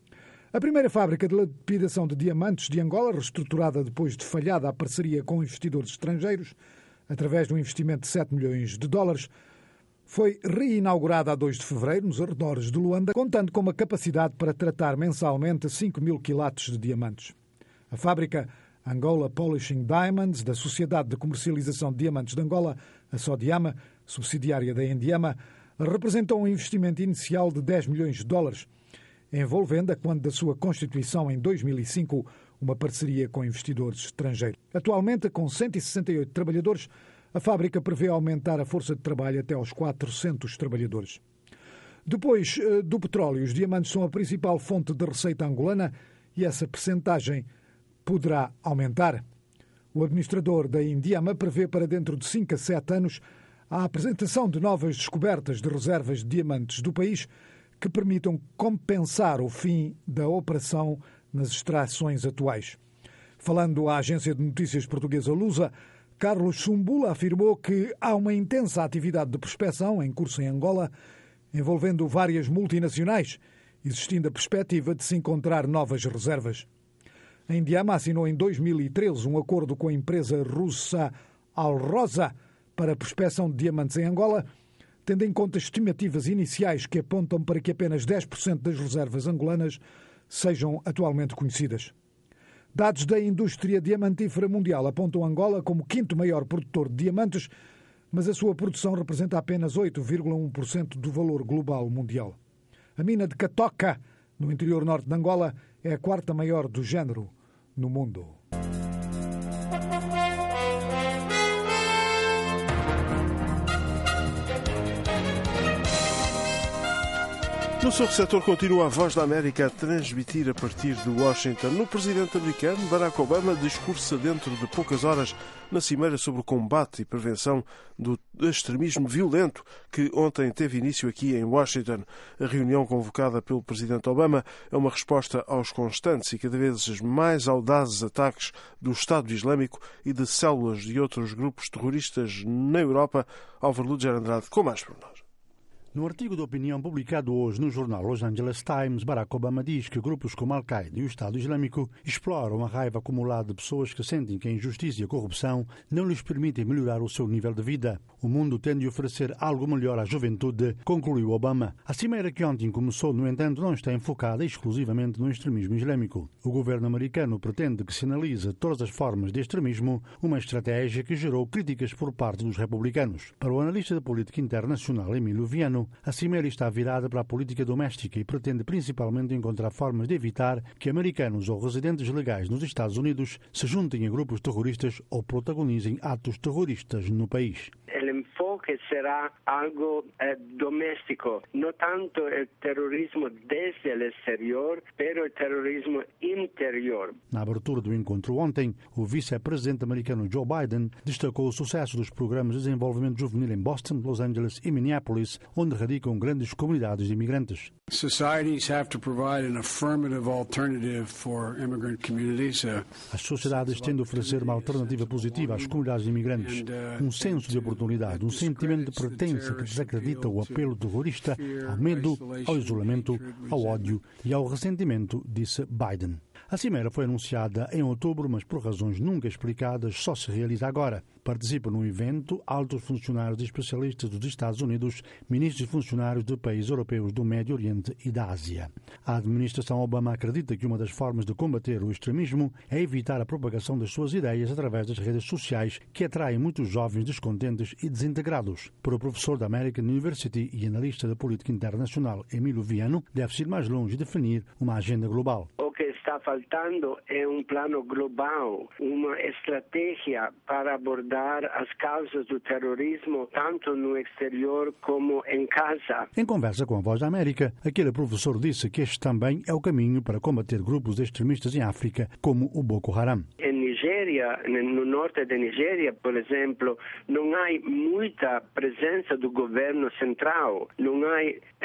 Speaker 2: A primeira fábrica de lapidação de diamantes de Angola, reestruturada depois de falhada a parceria com investidores estrangeiros, através de um investimento de sete milhões de dólares, foi reinaugurada a dois de fevereiro, nos arredores de Luanda, contando com uma capacidade para tratar mensalmente cinco mil quilates de diamantes. A fábrica Angola Polishing Diamonds, da Sociedade de Comercialização de Diamantes de Angola, a Sodiama, subsidiária da Indiama, representou um investimento inicial de dez milhões de dólares, envolvendo, a quando da sua constituição em dois mil e cinco, uma parceria com investidores estrangeiros. Atualmente, com cento e sessenta e oito trabalhadores, a fábrica prevê aumentar a força de trabalho até aos quatrocentos trabalhadores. Depois do petróleo, os diamantes são a principal fonte de receita angolana e essa percentagem poderá aumentar. O administrador da Indiama prevê para dentro de cinco a sete anos a apresentação de novas descobertas de reservas de diamantes do país que permitam compensar o fim da operação nas extrações atuais. Falando à agência de notícias portuguesa Lusa, Carlos Sumbula afirmou que há uma intensa atividade de prospecção em curso em Angola, envolvendo várias multinacionais, existindo a perspectiva de se encontrar novas reservas. A Indiama assinou em dois mil e treze um acordo com a empresa russa Alrosa para a prospecção de diamantes em Angola, tendo em conta estimativas iniciais que apontam para que apenas dez por cento das reservas angolanas sejam atualmente conhecidas. Dados da indústria diamantífera mundial apontam Angola como o quinto maior produtor de diamantes, mas a sua produção representa apenas oito vírgula um por cento do valor global mundial. A mina de Catoca, no interior norte de Angola, é a quarta maior do género no mundo.
Speaker 18: No seu receptor continua a Voz da América a transmitir a partir de Washington. No presidente americano, Barack Obama, discursa dentro de poucas horas na cimeira sobre o combate e prevenção do extremismo violento que ontem teve início aqui em Washington. A reunião convocada pelo presidente Obama é uma resposta aos constantes e cada vez mais audazes ataques do Estado Islâmico e de células de outros grupos terroristas na Europa. Álvaro Lúger Andrade com mais pormenores.
Speaker 6: No artigo de opinião publicado hoje no jornal Los Angeles Times, Barack Obama diz que grupos como Al-Qaeda e o Estado Islâmico exploram a raiva acumulada de pessoas que sentem que a injustiça e a corrupção não lhes permitem melhorar o seu nível de vida. O mundo tem de oferecer algo melhor à juventude, concluiu Obama. A cimeira que ontem começou, no entanto, não está enfocada exclusivamente no extremismo islâmico. O governo americano pretende que se analise todas as formas de extremismo, uma estratégia que gerou críticas por parte dos republicanos. Para o analista de política internacional Emílio Viano, a cimeira está virada para a política doméstica e pretende principalmente encontrar formas de evitar que americanos ou residentes legais nos Estados Unidos se juntem a grupos terroristas ou protagonizem atos terroristas no país.
Speaker 8: El enfoque será algo eh, doméstico, no tanto el terrorismo desde el exterior, pero el terrorismo interior.
Speaker 6: Na abertura do encontro ontem, o vice-presidente americano Joe Biden destacou o sucesso dos programas de desenvolvimento juvenil em Boston, Los Angeles e Minneapolis, onde radicam grandes comunidades de imigrantes.
Speaker 9: Societies have to provide an affirmative alternative for immigrant communities.
Speaker 6: As sociedades têm de oferecer uma alternativa positiva às comunidades imigrantes, um senso de oportunidade, um sentimento de pertença que desacredita o apelo terrorista ao medo, ao isolamento, ao ódio e ao ressentimento, disse Biden. A cimeira foi anunciada em outubro, mas por razões nunca explicadas só se realiza agora. Participam no evento altos funcionários e especialistas dos Estados Unidos, ministros e funcionários de países europeus do Médio Oriente e da Ásia. A administração Obama acredita que uma das formas de combater o extremismo é evitar a propagação das suas ideias através das redes sociais, que atraem muitos jovens descontentes e desintegrados. Para o professor da American University e analista da política internacional Emílio Viano, deve-se ir mais longe e definir uma agenda global.
Speaker 8: O que está faltando é um plano global, uma estratégia para abordar as causas do terrorismo, tanto no exterior como em casa.
Speaker 6: Em conversa com a Voz da América, aquele professor disse que este também é o caminho para combater grupos extremistas em África, como o Boko Haram.
Speaker 8: Em Nigéria, no norte da Nigéria, por exemplo, não há muita presença do governo central, não há,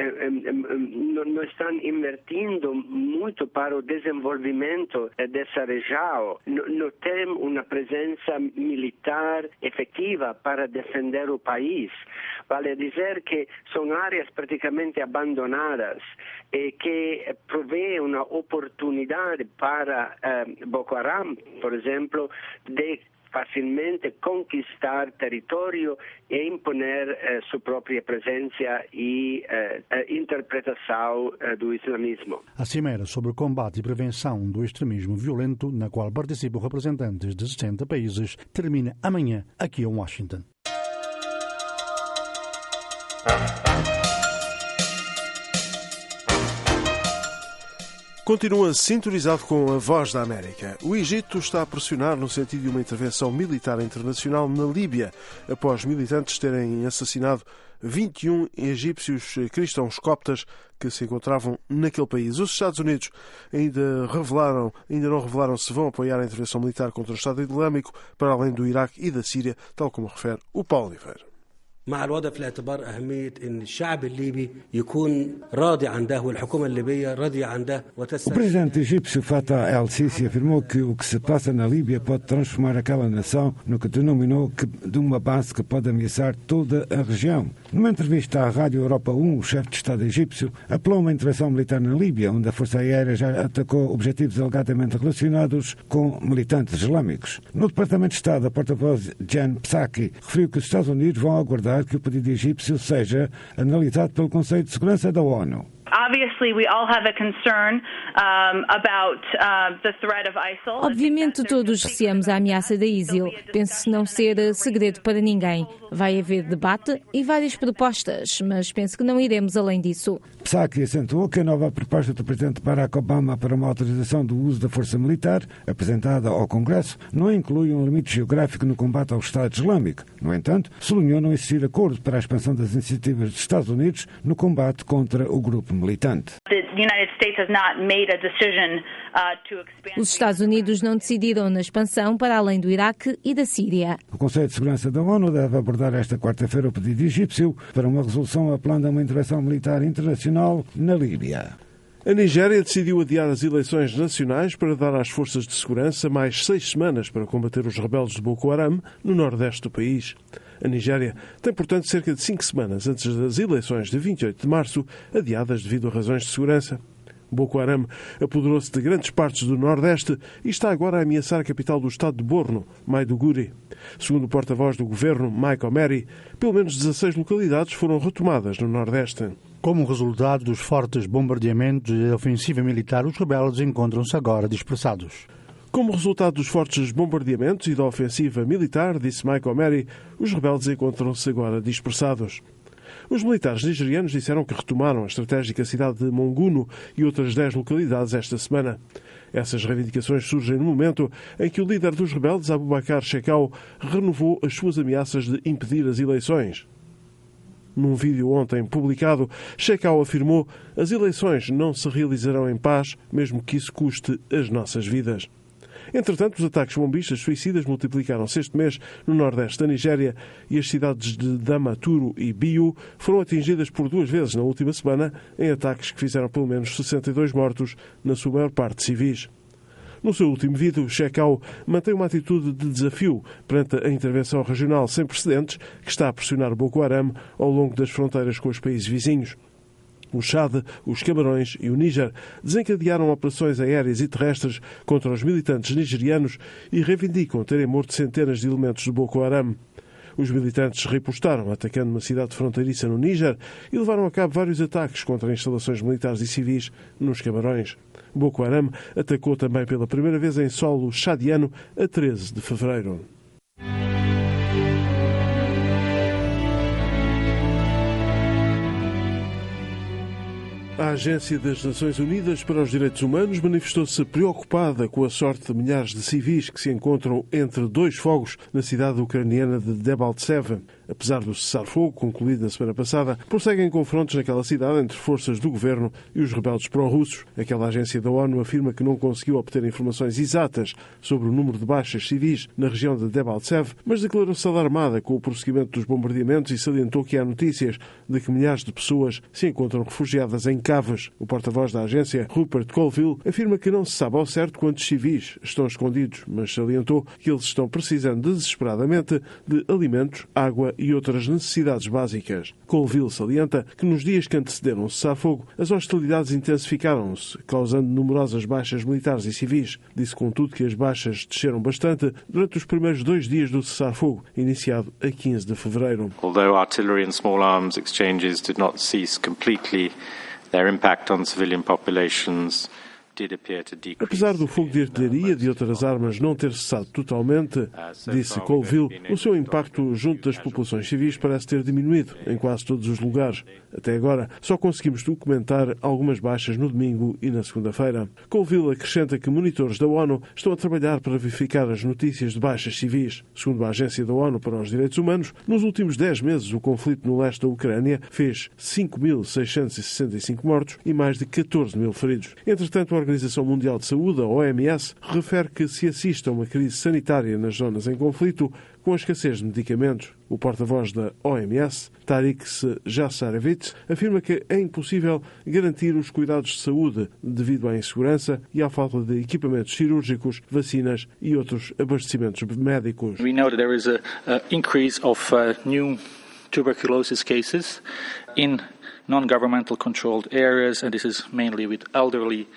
Speaker 8: não estão invertindo muito para o desenvolvimento dessa região, não tem uma presença militar efetiva para defender o país. Vale dizer que são áreas praticamente abandonadas e que provê uma oportunidade para eh, Boko Haram, por exemplo, de facilmente conquistar território e imponer eh, sua própria presença e eh, interpretação eh, do islamismo.
Speaker 6: A cimeira sobre o combate e prevenção do extremismo violento, na qual participam representantes de sessenta países, termina amanhã aqui em Washington.
Speaker 18: Continua sintonizado com a Voz da América. O Egito está a pressionar no sentido de uma intervenção militar internacional na Líbia, após militantes terem assassinado vinte e um egípcios cristãos coptas que se encontravam naquele país. Os Estados Unidos ainda, revelaram, ainda não revelaram se vão apoiar a intervenção militar contra o Estado Islâmico, para além do Iraque e da Síria, tal como refere o Paulo Oliveira.
Speaker 24: مع الوضع في الاعتبار أهمية أن الشعب الليبي يكون راضي عن ده والحكومة الليبية راضية عن ده
Speaker 25: O presidente egípcio Fatah el-Sisi afirmou que o que se passa na Líbia pode transformar aquela nação no que denominou de uma base que pode ameaçar toda a região. Numa entrevista à Rádio Europa um, o chefe de Estado egípcio apelou a uma intervenção militar na Líbia, onde a Força Aérea já atacou objetivos alegadamente relacionados com militantes islâmicos. No Departamento de Estado, a porta-voz Jen Psaki referiu que os Estados Unidos vão aguardar que o pedido egípcio seja analisado pelo Conselho de Segurança da ONU.
Speaker 3: Obviamente todos receamos a ameaça da ISIL. Penso não ser segredo para ninguém. Vai haver debate e várias propostas, mas penso que não iremos além disso.
Speaker 25: Psaki acentuou que a nova proposta do presidente Barack Obama para uma autorização do uso da força militar, apresentada ao Congresso, não inclui um limite geográfico no combate ao Estado Islâmico. No entanto, sublinhou não existir acordo para a expansão das iniciativas dos Estados Unidos no combate contra o grupo militante.
Speaker 3: Os Estados Unidos não decidiram na expansão para além do Iraque e da Síria.
Speaker 25: O Conselho de Segurança da ONU deve abordar esta quarta-feira o pedido egípcio para uma resolução apelando a uma intervenção militar internacional na Líbia.
Speaker 18: A Nigéria decidiu adiar as eleições nacionais para dar às forças de segurança mais seis semanas para combater os rebeldes de Boko Haram no nordeste do país. A Nigéria tem, portanto, cerca de cinco semanas antes das eleições de vinte e oito de março, adiadas devido a razões de segurança. Boko Haram apoderou-se de grandes partes do Nordeste e está agora a ameaçar a capital do estado de Borno, Maiduguri. Segundo o porta-voz do governo, Mike Omeri, pelo menos dezasseis localidades foram retomadas no Nordeste.
Speaker 6: Como resultado dos fortes bombardeamentos e da ofensiva militar, os rebeldes encontram-se agora dispersados.
Speaker 18: Como resultado dos fortes bombardeamentos e da ofensiva militar, disse Mike Omeri, os rebeldes encontram-se agora dispersados. Os militares nigerianos disseram que retomaram a estratégica cidade de Monguno e outras dez localidades esta semana. Essas reivindicações surgem no momento em que o líder dos rebeldes, Abubakar Shekau, renovou as suas ameaças de impedir as eleições. Num vídeo ontem publicado, Shekau afirmou: as eleições não se realizarão em paz, mesmo que isso custe as nossas vidas. Entretanto, os ataques bombistas suicidas multiplicaram-se este mês no nordeste da Nigéria e as cidades de Damaturu e Biu foram atingidas por duas vezes na última semana em ataques que fizeram pelo menos sessenta e dois mortos, na sua maior parte civis. No seu último vídeo, Shekau mantém uma atitude de desafio perante a intervenção regional sem precedentes que está a pressionar Boko Haram ao longo das fronteiras com os países vizinhos. O Chad, os Camarões e o Níger desencadearam operações aéreas e terrestres contra os militantes nigerianos e reivindicam terem morto centenas de elementos do Boko Haram. Os militantes repostaram, atacando uma cidade fronteiriça no Níger e levaram a cabo vários ataques contra instalações militares e civis nos Camarões. Boko Haram atacou também pela primeira vez em solo chadiano a treze de fevereiro. A Agência das Nações Unidas para os Direitos Humanos manifestou-se preocupada com a sorte de milhares de civis que se encontram entre dois fogos na cidade ucraniana de Debaltseve. Apesar do cessar-fogo concluído na semana passada, prosseguem confrontos naquela cidade entre forças do governo e os rebeldes pró-russos. Aquela agência da ONU afirma que não conseguiu obter informações exatas sobre o número de baixas civis na região de Debaltseve, mas declarou-se alarmada com o prosseguimento dos bombardeamentos e salientou que há notícias de que milhares de pessoas se encontram refugiadas em cavas. O porta-voz da agência, Rupert Colville, afirma que não se sabe ao certo quantos civis estão escondidos, mas salientou que eles estão precisando desesperadamente de alimentos, água e outras necessidades básicas. Colville salienta que nos dias que antecederam o cessar-fogo, as hostilidades intensificaram-se, causando numerosas baixas militares e civis. Disse, contudo, que as baixas desceram bastante durante os primeiros dois dias do cessar-fogo, iniciado a quinze de fevereiro.
Speaker 4: Although artillery and small arms exchanges did not cease completely, their impact on civilian populations
Speaker 18: Apesar do fogo de artilharia e de outras armas não ter cessado totalmente, disse Colville, o seu impacto junto das populações civis parece ter diminuído em quase todos os lugares. Até agora, só conseguimos documentar algumas baixas no domingo e na segunda-feira. Colville acrescenta que monitores da ONU estão a trabalhar para verificar as notícias de baixas civis. Segundo a Agência da ONU para os Direitos Humanos, nos últimos dez meses o conflito no leste da Ucrânia fez cinco mil seiscentos e sessenta e cinco mortos e mais de catorze mil feridos. Entretanto, a Organização Mundial de Saúde, a O M S, refere que se assiste a uma crise sanitária nas zonas em conflito com a escassez de medicamentos. O porta-voz da O M S, Tariq Jasarevic, afirma que é impossível garantir os cuidados de saúde devido à insegurança e à falta de equipamentos cirúrgicos, vacinas e outros abastecimentos médicos.
Speaker 7: We know that there is a, a increase of uh, new tuberculosis cases in non-governmental controlled areas, and this is mainly with elderly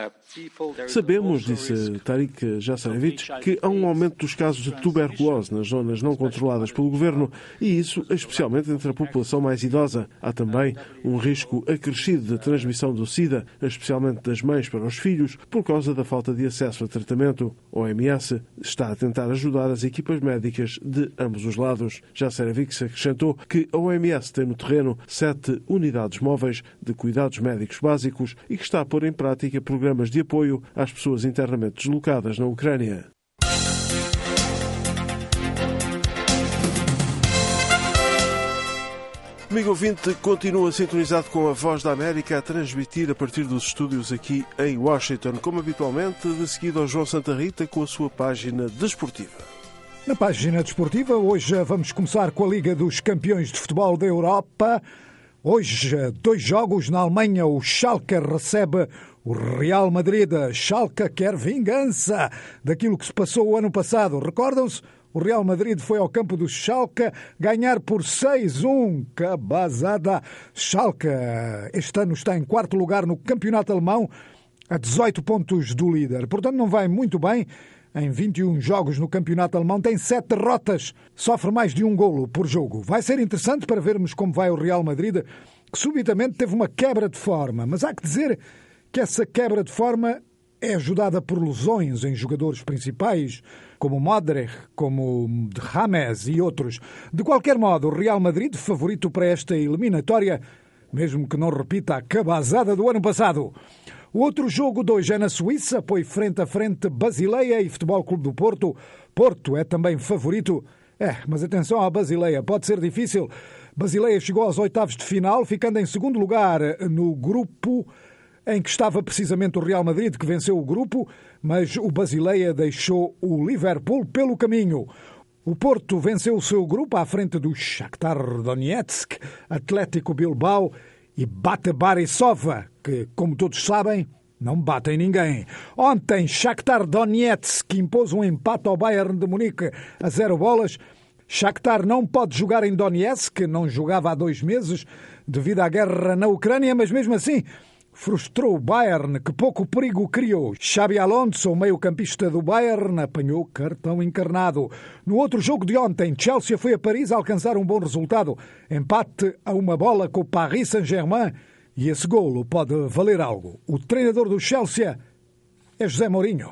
Speaker 18: Sabemos, disse Tariq Jasarevic, que há um aumento dos casos de tuberculose nas zonas não controladas pelo governo e isso especialmente entre a população mais idosa. Há também um risco acrescido de transmissão do SIDA, especialmente das mães para os filhos, por causa da falta de acesso a tratamento. A O M S está a tentar ajudar as equipas médicas de ambos os lados. Jasarevic acrescentou que a O M S tem no terreno sete unidades móveis de cuidados médicos básicos e que está a pôr em prática programas de apoio às pessoas internamente deslocadas na Ucrânia. Amigo ouvinte, continua sintonizado com a Voz da América a transmitir a partir dos estúdios aqui em Washington, como habitualmente, de seguida ao João Santa Rita com a sua página desportiva.
Speaker 2: Na página desportiva, hoje vamos começar com a Liga dos Campeões de Futebol da Europa. Hoje, dois jogos na Alemanha. O Schalke recebe o Real Madrid. Schalke quer vingança daquilo que se passou o ano passado. Recordam-se? O Real Madrid foi ao campo do Schalke ganhar por seis a um. Cabazada! Schalke este ano está em quarto lugar no campeonato alemão, a dezoito pontos do líder. Portanto, não vai muito bem. Em vinte e um jogos no campeonato alemão tem sete derrotas. Sofre mais de um golo por jogo. Vai ser interessante para vermos como vai o Real Madrid, que subitamente teve uma quebra de forma. Mas há que dizer que essa quebra de forma é ajudada por lesões em jogadores principais, como Modric, como James e outros. De qualquer modo, o Real Madrid, favorito para esta eliminatória, mesmo que não repita a cabazada do ano passado. O outro jogo de hoje é na Suíça, foi frente a frente Basileia e Futebol Clube do Porto. Porto é também favorito. É, mas atenção à Basileia, pode ser difícil. Basileia chegou aos oitavos de final, ficando em segundo lugar no grupo em que estava precisamente o Real Madrid, que venceu o grupo, mas o Basileia deixou o Liverpool pelo caminho. O Porto venceu o seu grupo à frente do Shakhtar Donetsk, Atlético Bilbao e Bate Borisov, que, como todos sabem, não batem ninguém. Ontem, Shakhtar Donetsk impôs um empate ao Bayern de Munique a zero bolas. Shakhtar não pode jogar em Donetsk, não jogava há dois meses devido à guerra na Ucrânia, mas mesmo assim frustrou o Bayern, que pouco perigo criou. Xabi Alonso, o meio-campista do Bayern, apanhou cartão encarnado. No outro jogo de ontem, Chelsea foi a Paris alcançar um bom resultado. Empate a uma bola com o Paris Saint-Germain. E esse golo pode valer algo. O treinador do Chelsea é José Mourinho.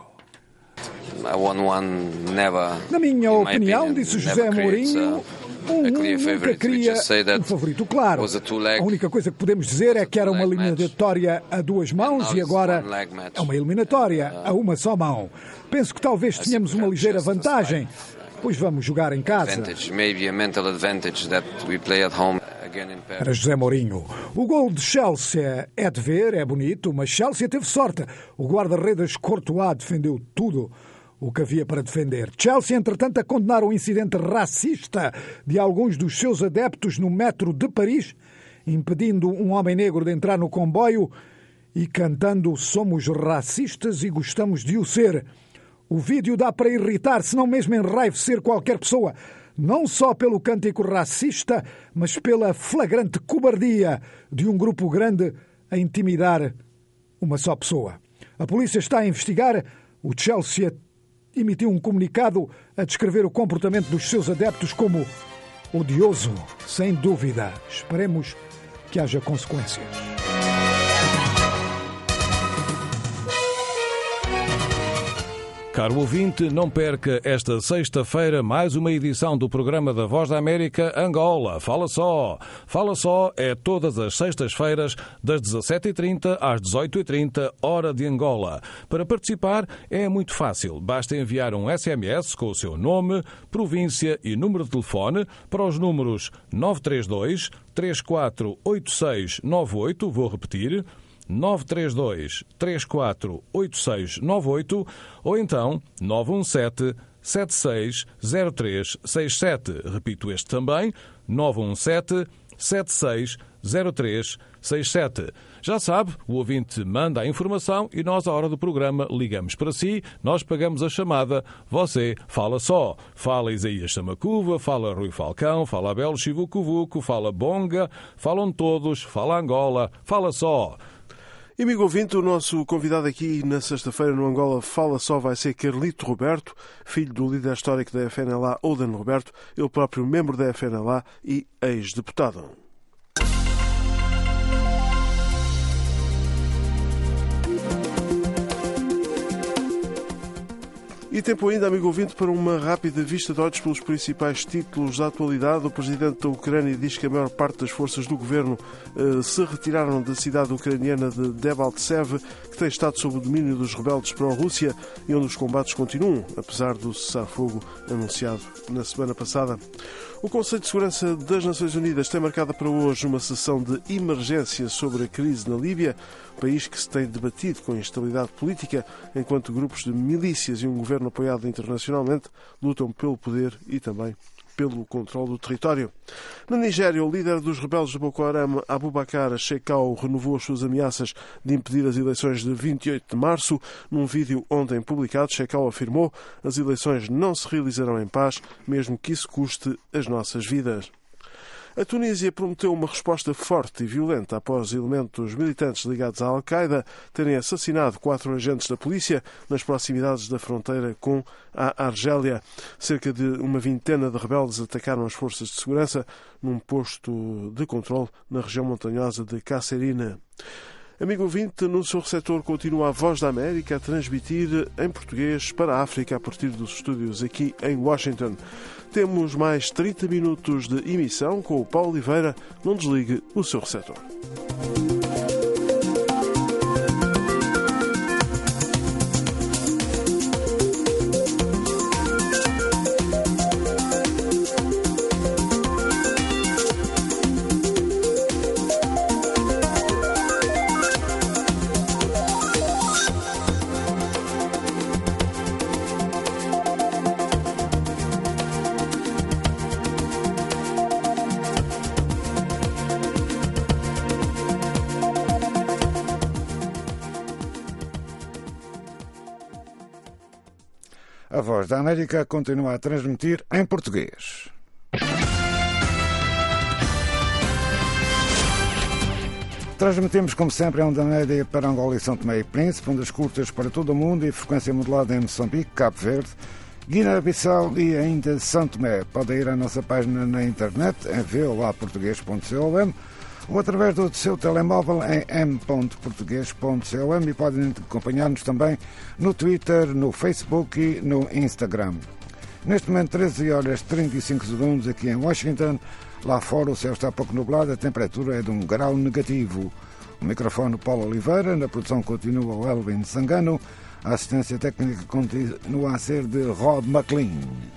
Speaker 2: Na minha opinião, disse José Mourinho, um, um nunca cria um favorito claro. A única coisa que podemos dizer é que era uma eliminatória a duas mãos e agora é uma eliminatória a uma só mão. Penso que talvez tenhamos uma ligeira vantagem, pois vamos jogar em casa. Para José Mourinho. O gol de Chelsea é de ver, é bonito, mas Chelsea teve sorte. O guarda-redes Courtois defendeu tudo o que havia para defender. Chelsea, entretanto, a condenar o incidente racista de alguns dos seus adeptos no metro de Paris, impedindo um homem negro de entrar no comboio e cantando "Somos racistas e gostamos de o ser". O vídeo dá para irritar, se não mesmo enraivecer qualquer pessoa, não só pelo cântico racista, mas pela flagrante cobardia de um grupo grande a intimidar uma só pessoa. A polícia está a investigar. O Chelsea emitiu um comunicado a descrever o comportamento dos seus adeptos como odioso, sem dúvida. Esperemos que haja consequências.
Speaker 10: Caro ouvinte, não perca esta sexta-feira mais uma edição do programa da Voz da América Angola. Fala Só. Fala Só é todas as sextas-feiras das dezassete e trinta às dezoito e trinta, hora de Angola. Para participar é muito fácil. Basta enviar um S M S com o seu nome, província e número de telefone para os números nove três dois, três quatro oito seis nove oito, vou repetir, nove três dois, três quatro oito seis nove oito ou então nove um sete, sete seis zero três seis sete. Repito este também, nove um sete, sete seis zero três seis sete. Já sabe, o ouvinte manda a informação e nós, à hora do programa, ligamos para si, nós pagamos a chamada, você fala só. Fala Isaías Samacuva, fala Rui Falcão, fala Abel Chivucuvuco, fala Bonga, falam todos, fala Angola, fala só.
Speaker 18: E, amigo ouvinte, o nosso convidado aqui na sexta-feira no Angola Fala Só vai ser Carlito Roberto, filho do líder histórico da F N L A, Olden Roberto, ele próprio membro da F N L A e ex-deputado. E tempo ainda, amigo ouvinte, para uma rápida vista de olhos pelos principais títulos da atualidade. O presidente da Ucrânia diz que a maior parte das forças do governo eh, se retiraram da cidade ucraniana de Debaltsev, que tem estado sob o domínio dos rebeldes pró-Rússia e onde os combates continuam, apesar do cessar-fogo anunciado na semana passada. O Conselho de Segurança das Nações Unidas tem marcado para hoje uma sessão de emergência sobre a crise na Líbia, país que se tem debatido com instabilidade política, enquanto grupos de milícias e um governo apoiado internacionalmente lutam pelo poder e também pelo controle do território. Na Nigéria, o líder dos rebeldes de Boko Haram, Abubakar Shekau, renovou as suas ameaças de impedir as eleições de vinte e oito de março. Num vídeo ontem publicado, Shekau afirmou: as eleições não se realizarão em paz, mesmo que isso custe as nossas vidas. A Tunísia prometeu uma resposta forte e violenta após elementos militantes ligados à Al-Qaeda terem assassinado quatro agentes da polícia nas proximidades da fronteira com a Argélia. Cerca de uma vintena de rebeldes atacaram as forças de segurança num posto de controle na região montanhosa de Kasserine. Amigo ouvinte, no seu receptor continua a Voz da América a transmitir em português para a África a partir dos estúdios aqui em Washington. Temos mais trinta minutos de emissão com o Paulo Oliveira. Não desligue o seu receptor.
Speaker 25: A Voz da América continua a transmitir em português. Transmitimos, como sempre, a onda média para Angola e São Tomé e Príncipe, ondas curtas para todo o mundo e frequência modulada em Moçambique, Cabo Verde, Guiné-Bissau e ainda São Tomé. Pode ir à nossa página na internet em voa português ponto com ou através do seu telemóvel em m ponto português ponto com e podem acompanhar-nos também no Twitter, no Facebook e no Instagram. Neste momento, treze horas e trinta e cinco segundos aqui em Washington. Lá fora o céu está pouco nublado, a temperatura é de um grau negativo. O microfone Paulo Oliveira, na produção continua o Elvin Sangano, a assistência técnica continua a ser de Rod McLean.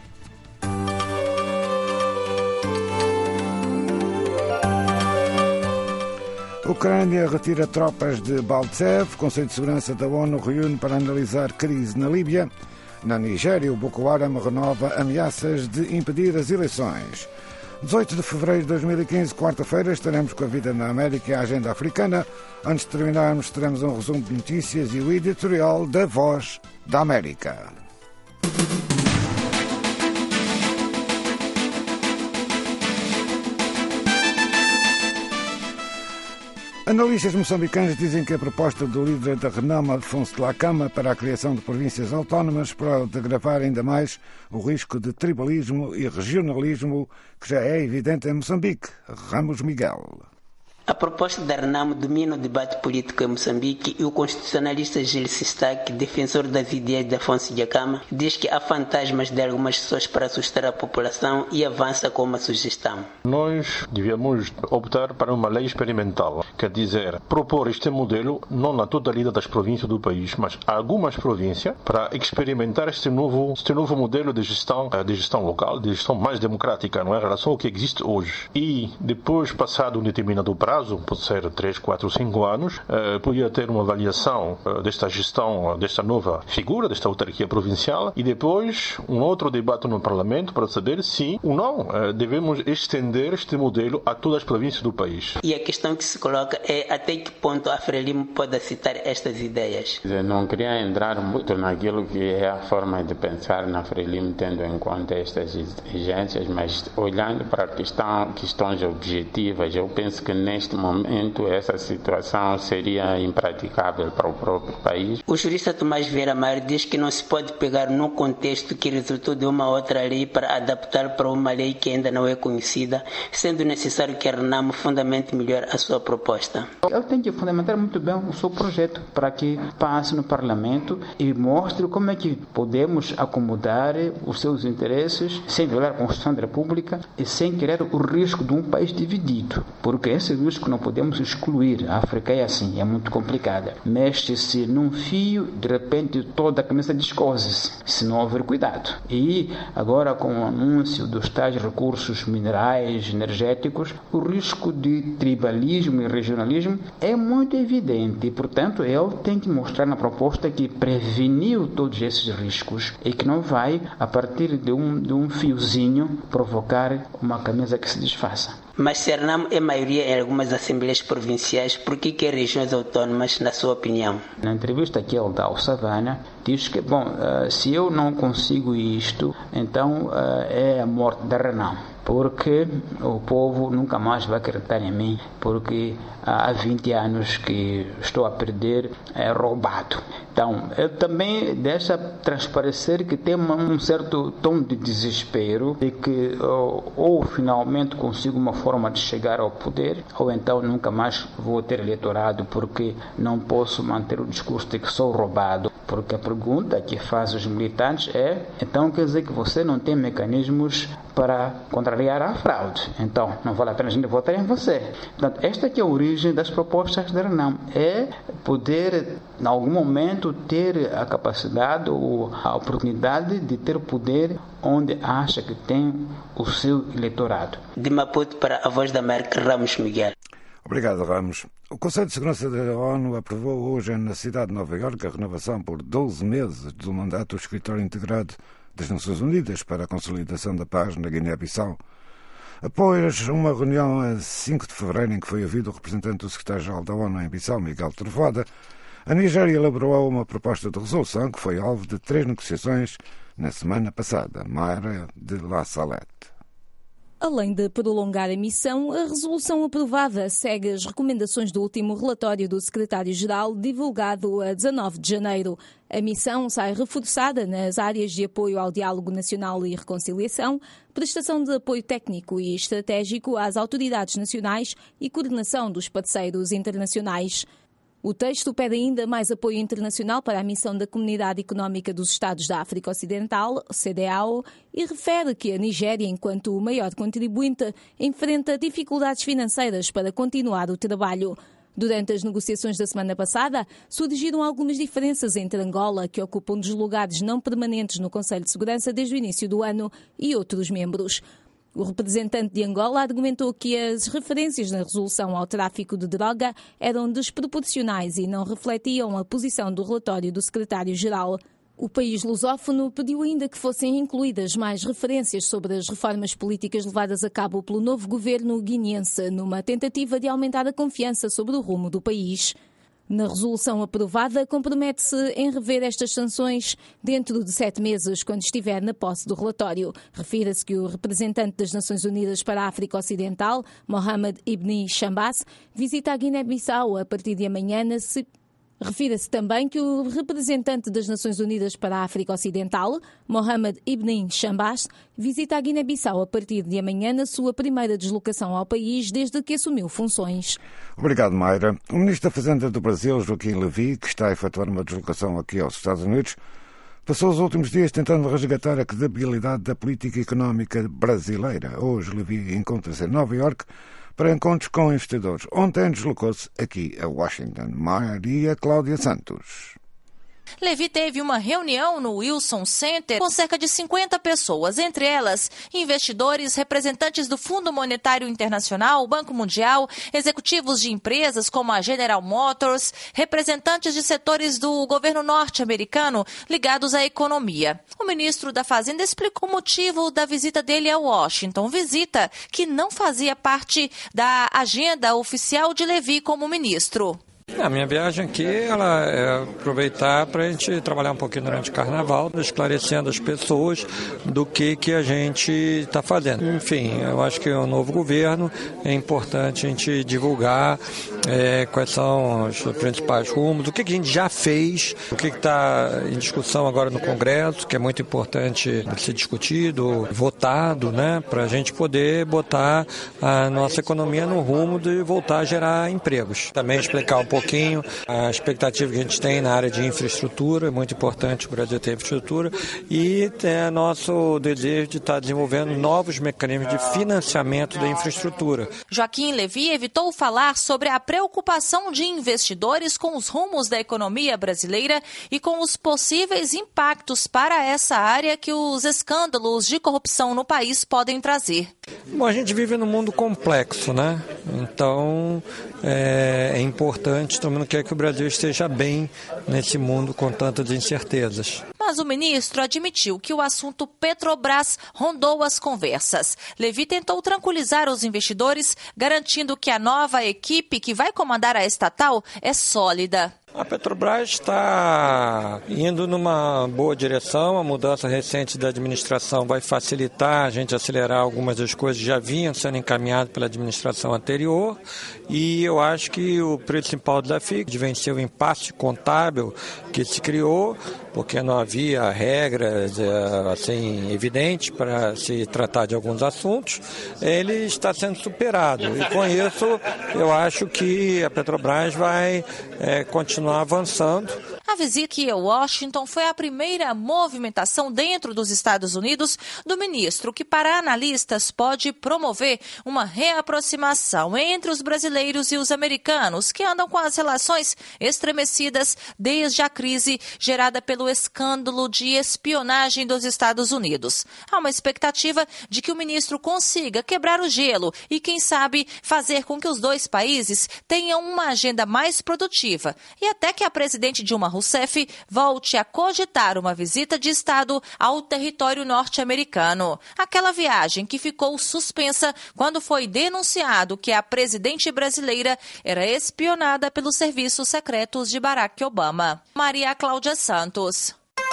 Speaker 25: A Ucrânia retira tropas de Baltsev. O Conselho de Segurança da ONU reúne para analisar crise na Líbia. Na Nigéria, o Boko Haram renova ameaças de impedir as eleições. dezoito de fevereiro de dois mil e quinze, quarta-feira, estaremos com a vida na América e a agenda africana. Antes de terminarmos, teremos um resumo de notícias e o editorial da Voz da América. Analistas moçambicanos dizem que a proposta do líder da Renamo, Afonso Dhlakama, para a criação de províncias autónomas pode agravar ainda mais o risco de tribalismo e regionalismo que já é evidente em Moçambique. Ramos Miguel.
Speaker 19: A proposta da Renamo domina o debate político em Moçambique e o constitucionalista Gil Sistak, defensor das ideias de Afonso Dhlakama, diz que há fantasmas de algumas pessoas para assustar a população e avança com uma sugestão.
Speaker 20: Nós devíamos optar para uma lei experimental, quer dizer, propor este modelo não na totalidade das províncias do país, mas algumas províncias, para experimentar este novo, este novo modelo de gestão, de gestão local, de gestão mais democrática, não é, em relação ao que existe hoje. E depois, passado um determinado prazo, pode ser três, quatro, cinco anos, eh, podia ter uma avaliação eh, desta gestão, desta nova figura, desta autarquia provincial, e depois um outro debate no Parlamento para saber se ou não eh, devemos estender este modelo a todas as províncias do país.
Speaker 19: E a questão que se coloca é até que ponto a Frelimo pode aceitar estas ideias.
Speaker 21: Eu não queria entrar muito naquilo que é a forma de pensar na Frelimo, tendo em conta estas exigências, mas olhando para a questão, questões objetivas, eu penso que neste momento essa situação seria impraticável para o próprio país.
Speaker 19: O jurista Tomás Vieira Mário diz que não se pode pegar num contexto que resultou de uma outra lei para adaptar para uma lei que ainda não é conhecida, sendo necessário que a Renamo fundamente melhor a sua proposta.
Speaker 22: Eu tenho que fundamentar muito bem o seu projeto para que passe no Parlamento e mostre como é que podemos acomodar os seus interesses sem violar a Constituição da República e sem criar o risco de um país dividido, porque esse risco não podemos excluir. A África é assim, é muito complicada. Mexe-se num fio, de repente toda a cabeça descose-se, se não houver cuidado. E agora, com o anúncio dos tais recursos minerais, energéticos, o risco de tribalismo e regionalismo é muito evidente. E, portanto, ele tem que mostrar na proposta que preveniu todos esses riscos e que não vai, a partir de um, de um fiozinho, provocar uma camisa que se desfaça.
Speaker 19: Mas se a Renamo é maioria em algumas assembleias provinciais, por que que regiões autónomas, na sua opinião?
Speaker 22: Na entrevista que ele dá ao Savana, diz que, bom, uh, se eu não consigo isto, então uh, é a morte da Renamo. Porque o povo nunca mais vai acreditar em mim, porque há vinte anos que estou a perder é, roubado. Então, ele também deixa transparecer que tem um certo tom de desespero de que ou, ou finalmente consigo uma forma de chegar ao poder, ou então nunca mais vou ter eleitorado porque não posso manter o discurso de que sou roubado. Porque a pergunta que faz os militantes é, então quer dizer que você não tem mecanismos para contrariar a fraude. Então, não vale a pena a gente votar em você. Portanto, esta que é a origem das propostas da Renamo. É poder, em algum momento, ter a capacidade ou a oportunidade de ter poder onde acha que tem o seu eleitorado.
Speaker 19: De Maputo para a Voz da América, Ramos Miguel.
Speaker 25: Obrigado, Ramos. O Conselho de Segurança da ONU aprovou hoje na cidade de Nova Iorque a renovação por doze meses do mandato do Escritório Integrado das Nações Unidas para a Consolidação da Paz na Guiné-Bissau. Após uma reunião a cinco de fevereiro em que foi ouvido o representante do secretário-geral da ONU em Bissau, Miguel Trovoada, a Nigéria elaborou uma proposta de resolução que foi alvo de três negociações na semana passada. Mayra de La Salette.
Speaker 3: Além de prolongar a missão, a resolução aprovada segue as recomendações do último relatório do secretário-geral, divulgado a dezanove de janeiro. A missão sai reforçada nas áreas de apoio ao diálogo nacional e reconciliação, prestação de apoio técnico e estratégico às autoridades nacionais e coordenação dos parceiros internacionais. O texto pede ainda mais apoio internacional para a missão da Comunidade Económica dos Estados da África Ocidental, C D A O, e refere que a Nigéria, enquanto o maior contribuinte, enfrenta dificuldades financeiras para continuar o trabalho. Durante as negociações da semana passada, surgiram algumas diferenças entre Angola, que ocupa um dos lugares não permanentes no Conselho de Segurança desde o início do ano, e outros membros. O representante de Angola argumentou que as referências na resolução ao tráfico de droga eram desproporcionais e não refletiam a posição do relatório do secretário-geral. O país lusófono pediu ainda que fossem incluídas mais referências sobre as reformas políticas levadas a cabo pelo novo governo guineense, numa tentativa de aumentar a confiança sobre o rumo do país. Na resolução aprovada, compromete-se em rever estas sanções dentro de sete meses, quando estiver na posse do relatório. Refira-se que o representante das Nações Unidas para a África Ocidental, Mohamed Ibn Shambas, visita a Guiné-Bissau a partir de amanhã na C I P. Refira-se também que o representante das Nações Unidas para a África Ocidental, Mohamed Ibn Shambas, visita a Guiné-Bissau a partir de amanhã na sua primeira deslocação ao país desde que assumiu funções.
Speaker 25: Obrigado, Mayra. O Ministro da Fazenda do Brasil, Joaquim Levy, que está a efetuar uma deslocação aqui aos Estados Unidos, passou os últimos dias tentando resgatar a credibilidade da política económica brasileira. Hoje, Levy encontra-se em Nova Iorque para encontros com investidores. Ontem deslocou-se aqui a Washington. Maria Cláudia Santos.
Speaker 5: Levy teve uma reunião no Wilson Center com cerca de cinquenta pessoas, entre elas investidores, representantes do Fundo Monetário Internacional, Banco Mundial, executivos de empresas como a General Motors, representantes de setores do governo norte-americano ligados à economia. O ministro da Fazenda explicou o motivo da visita dele a Washington, visita que não fazia parte da agenda oficial de Levy como ministro.
Speaker 23: A minha viagem aqui ela é aproveitar para a gente trabalhar um pouquinho durante o carnaval, esclarecendo as pessoas do que, que a gente está fazendo. Enfim, eu acho que o novo governo é importante a gente divulgar é, quais são os principais rumos, o que, que a gente já fez, o que está em discussão agora no Congresso, que é muito importante ser discutido, votado, né, para a gente poder botar a nossa economia no rumo de voltar a gerar empregos. Também explicar um pouquinho a expectativa que a gente tem na área de infraestrutura, é muito importante o Brasil ter infraestrutura, e é nosso desejo de estar desenvolvendo novos mecanismos de financiamento da infraestrutura.
Speaker 5: Joaquim Levy evitou falar sobre a preocupação de investidores com os rumos da economia brasileira e com os possíveis impactos para essa área que os escândalos de corrupção no país podem trazer.
Speaker 23: Bom, a gente vive num mundo complexo, né? Então é, é importante, também não quer que o Brasil esteja bem nesse mundo com tantas incertezas.
Speaker 5: Mas o ministro admitiu que o assunto Petrobras rondou as conversas. Levy tentou tranquilizar os investidores, garantindo que a nova equipe que vai comandar a estatal é sólida.
Speaker 23: A Petrobras está indo numa boa direção, a mudança recente da administração vai facilitar a gente acelerar algumas das coisas que já vinham sendo encaminhadas pela administração anterior, e eu acho que o principal desafio de vencer o impasse contábil que se criou, porque não havia regras assim, evidentes para se tratar de alguns assuntos, ele está sendo superado, e com isso eu acho que a Petrobras vai é, continuar avançando.
Speaker 5: A visita aqui a Washington foi a primeira movimentação dentro dos Estados Unidos do ministro, que para analistas pode promover uma reaproximação entre os brasileiros e os americanos, que andam com as relações estremecidas desde a crise gerada pelo escândalo de espionagem dos Estados Unidos. Há uma expectativa de que o ministro consiga quebrar o gelo e, quem sabe, fazer com que os dois países tenham uma agenda mais produtiva e até que a presidente Dilma Rousseff volte a cogitar uma visita de Estado ao território norte-americano. Aquela viagem que ficou suspensa quando foi denunciado que a presidente brasileira era espionada pelos serviços secretos de Barack Obama. Maria Cláudia Santos.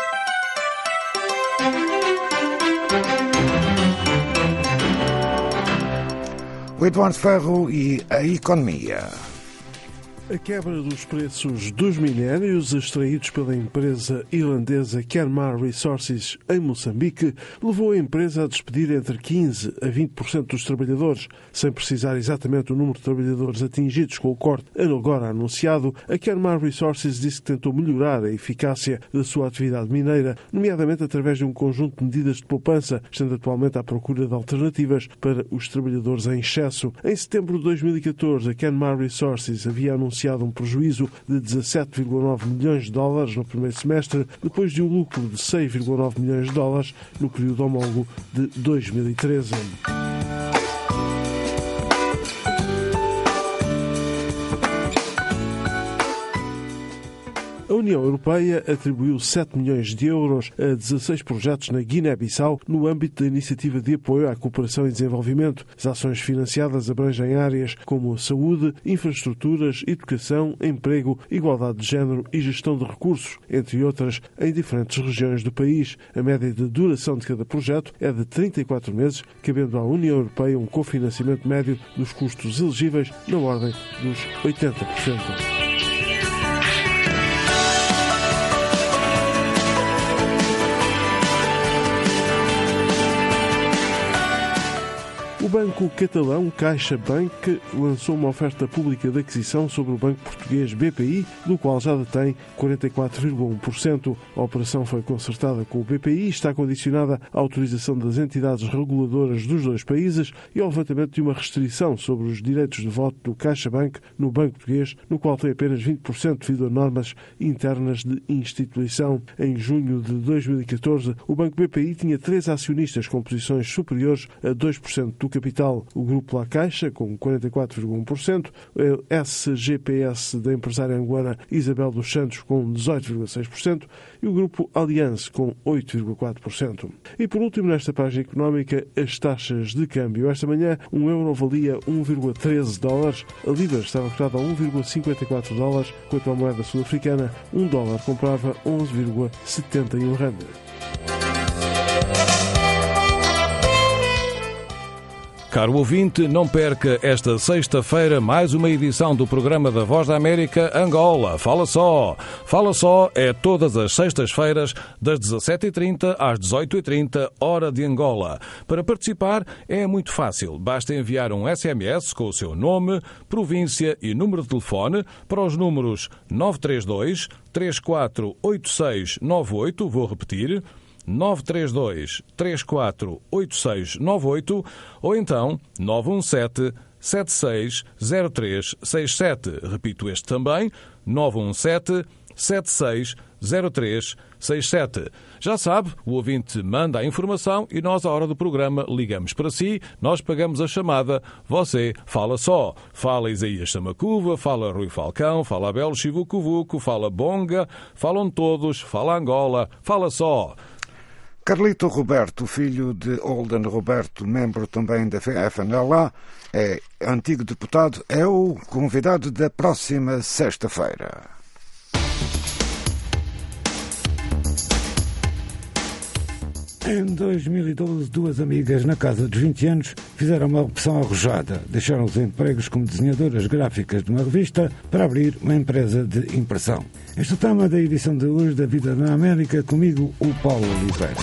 Speaker 25: O Eduardo Ferro e a economia.
Speaker 18: A quebra dos preços dos minérios extraídos pela empresa irlandesa Kenmare Resources em Moçambique levou a empresa a despedir entre quinze a vinte por cento dos trabalhadores. Sem precisar exatamente o número de trabalhadores atingidos com o corte agora anunciado, a Kenmare Resources disse que tentou melhorar a eficácia da sua atividade mineira, nomeadamente através de um conjunto de medidas de poupança, estando atualmente à procura de alternativas para os trabalhadores em excesso. Em setembro de dois mil e catorze, a Kenmare Resources havia anunciado anunciado um prejuízo de dezassete vírgula nove milhões de dólares no primeiro semestre, depois de um lucro de seis vírgula nove milhões de dólares no período homólogo de dois mil e treze. A União Europeia atribuiu sete milhões de euros a dezasseis projetos na Guiné-Bissau no âmbito da Iniciativa de Apoio à Cooperação e Desenvolvimento. As ações financiadas abrangem áreas como saúde, infraestruturas, educação, emprego, igualdade de género e gestão de recursos, entre outras, em diferentes regiões do país. A média de duração de cada projeto é de trinta e quatro meses, cabendo à União Europeia um cofinanciamento médio dos custos elegíveis na ordem dos oitenta por cento. O banco catalão CaixaBank lançou uma oferta pública de aquisição sobre o banco português B P I, do qual já detém quarenta e quatro vírgula um por cento. A operação foi concertada com o B P I e está condicionada à autorização das entidades reguladoras dos dois países e ao levantamento de uma restrição sobre os direitos de voto do CaixaBank no banco português, no qual tem apenas vinte por cento devido a normas internas de instituição. Em junho de dois mil e catorze, o banco B P I tinha três acionistas com posições superiores a dois por cento do capital. O grupo La Caixa, com quarenta e quatro vírgula um por cento, o S G P S da empresária angolana Isabel dos Santos, com dezoito vírgula seis por cento, e o grupo Allianz, com oito vírgula quatro por cento. E por último, nesta página económica, as taxas de câmbio. Esta manhã, um euro valia um vírgula treze dólares, a libra estava cotada a um vírgula cinquenta e quatro dólares, quanto à moeda sul-africana, um dólar comprava onze vírgula setenta e um rand.
Speaker 10: Caro ouvinte, não perca esta sexta-feira mais uma edição do programa da Voz da América Angola. Fala Só. Fala Só é todas as sextas-feiras das dezassete e trinta às dezoito e trinta, hora de Angola. Para participar é muito fácil. Basta enviar um S M S com o seu nome, província e número de telefone para os números nove três dois, três quatro oito seis nove oito. Vou repetir. nove três dois, três quatro oito seis nove oito ou então nove um sete, sete seis zero três seis sete. Repito este também, nove um sete, sete seis zero três seis sete. Já sabe, o ouvinte manda a informação e nós, à hora do programa, ligamos para si, nós pagamos a chamada, você fala só. Fala Isaías Samacuva, fala Rui Falcão, fala Abel Chivucovuco, fala Bonga, falam todos, fala Angola, fala só.
Speaker 25: Carlito Roberto, filho de Holden Roberto, membro também da F N L A, é antigo deputado, é o convidado da próxima sexta-feira. Em dois mil e doze, duas amigas na casa dos vinte anos fizeram uma opção arrojada. Deixaram os empregos como desenhadoras gráficas de uma revista para abrir uma empresa de impressão. Este é o tema da edição de hoje da Vida na América, comigo, o Paulo Oliveira.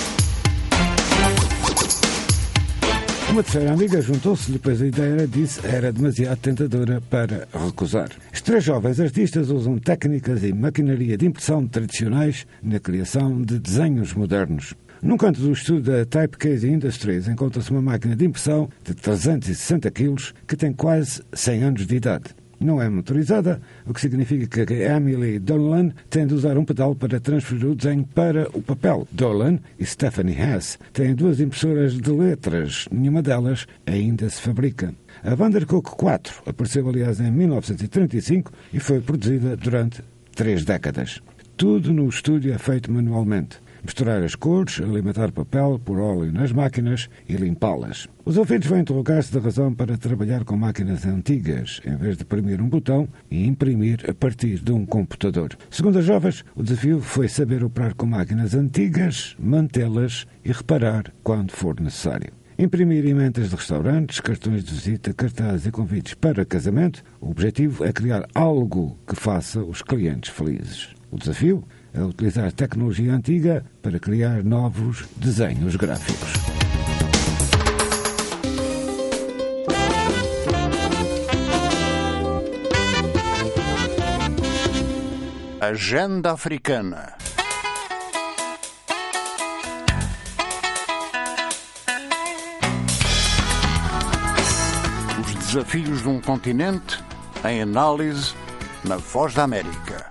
Speaker 25: Uma terceira amiga juntou-se-lhe, pois a ideia, disse, era demasiado tentadora para recusar. Os três jovens artistas usam técnicas e maquinaria de impressão tradicionais na criação de desenhos modernos. Num canto do estúdio da Typecase Industries encontra-se uma máquina de impressão de trezentos e sessenta quilos que tem quase cem anos de idade. Não é motorizada, o que significa que Emily Dolan tem de usar um pedal para transferir o desenho para o papel. Dolan e Stephanie Hess têm duas impressoras de letras, nenhuma delas ainda se fabrica. A Vandercook quatro apareceu, aliás, em mil novecentos e trinta e cinco e foi produzida durante três décadas. Tudo no estúdio é feito manualmente. Misturar as cores, alimentar papel por óleo nas máquinas e limpá-las. Os ouvintes vão interrogar-se da razão para trabalhar com máquinas antigas, em vez de imprimir um botão e imprimir a partir de um computador. Segundo as jovens, o desafio foi saber operar com máquinas antigas, mantê-las e reparar quando for necessário. Imprimir emendas de restaurantes, cartões de visita, cartazes e convites para casamento. O objetivo é criar algo que faça os clientes felizes. O desafio é utilizar tecnologia antiga para criar novos desenhos gráficos.
Speaker 1: Agenda Africana. Os desafios de um continente em análise na Voz da América.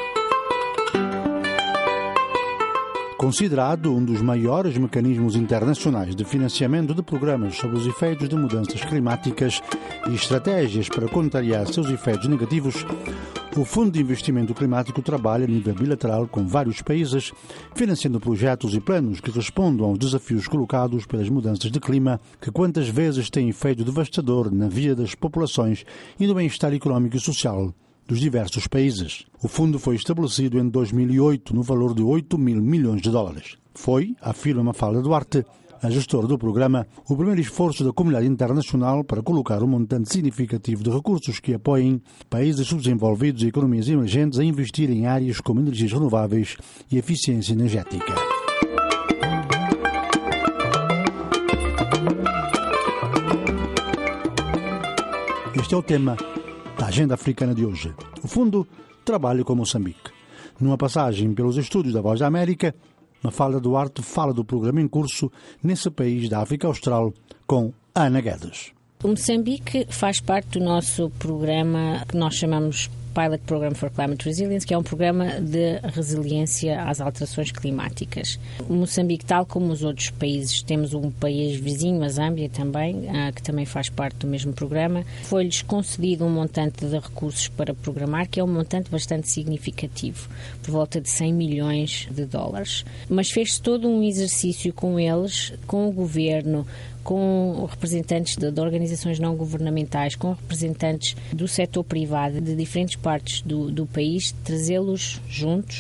Speaker 6: Considerado um dos maiores mecanismos internacionais de financiamento de programas sobre os efeitos de mudanças climáticas e estratégias para contrariar seus efeitos negativos, o Fundo de Investimento Climático trabalha a nível bilateral com vários países, financiando projetos e planos que respondam aos desafios colocados pelas mudanças de clima, que quantas vezes têm efeito devastador na vida das populações e no bem-estar económico e social dos diversos países. O fundo foi estabelecido em dois mil e oito no valor de oito mil milhões de dólares. Foi, afirma Mafalda Duarte, a gestora do programa, o primeiro esforço da comunidade internacional para colocar um montante significativo de recursos que apoiem países subdesenvolvidos e economias emergentes a investir em áreas como energias renováveis e eficiência energética. Este é o tema da Agenda Africana de hoje. O Fundo trabalha com Moçambique. Numa passagem pelos estúdios da Voz da América, Mafalda Duarte fala do programa em curso nesse país da África Austral com Ana Guedes.
Speaker 11: O Moçambique faz parte do nosso programa que nós chamamos Pilot Program for Climate Resilience, que é um programa de resiliência às alterações climáticas. O Moçambique, tal como os outros países, temos um país vizinho, a Zâmbia também, que também faz parte do mesmo programa. Foi-lhes concedido um montante de recursos para programar, que é um montante bastante significativo, por volta de cem milhões de dólares. Mas fez-se todo um exercício com eles, com o governo, com representantes de, de organizações não governamentais, com representantes do setor privado de diferentes partes do, do país, trazê-los juntos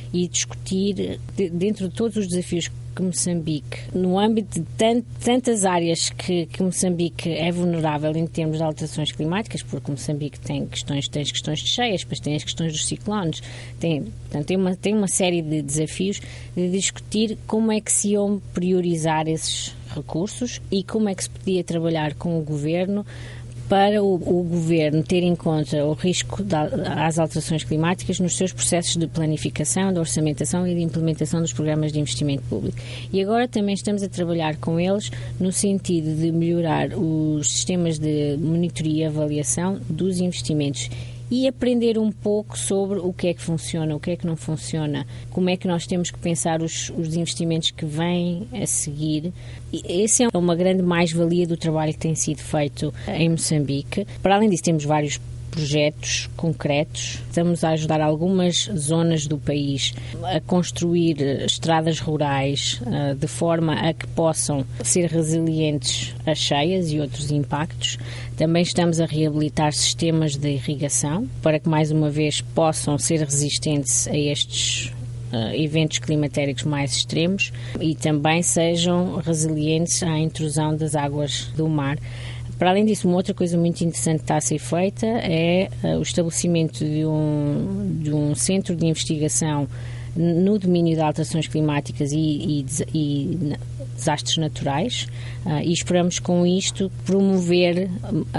Speaker 11: e discutir, dentro de todos os desafios que Moçambique, no âmbito de tant, tantas áreas que, que Moçambique é vulnerável em termos de alterações climáticas, porque Moçambique tem questões, tem as questões de cheias, depois tem as questões dos ciclones, tem, portanto, tem, uma, tem uma série de desafios de discutir como é que se iam priorizar esses recursos e como é que se podia trabalhar com o Governo para o, o Governo ter em conta o risco da, às alterações climáticas nos seus processos de planificação, de orçamentação e de implementação dos programas de investimento público. E agora também estamos a trabalhar com eles no sentido de melhorar os sistemas de monitoria e avaliação dos investimentos e aprender um pouco sobre o que é que funciona, o que é que não funciona, como é que nós temos que pensar os, os investimentos que vêm a seguir. E essa é uma grande mais-valia do trabalho que tem sido feito em Moçambique. Para além disso, temos vários projetos concretos. Estamos a ajudar algumas zonas do país a construir estradas rurais uh, de forma a que possam ser resilientes a cheias e outros impactos. Também estamos a reabilitar sistemas de irrigação para que, mais uma vez, possam ser resistentes a estes uh, eventos climatéricos mais extremos e também sejam resilientes à intrusão das águas do mar. Para além disso, uma outra coisa muito interessante que está a ser feita é uh, o estabelecimento de um, de um centro de investigação no domínio de alterações climáticas e, e, e desastres naturais uh, e esperamos com isto promover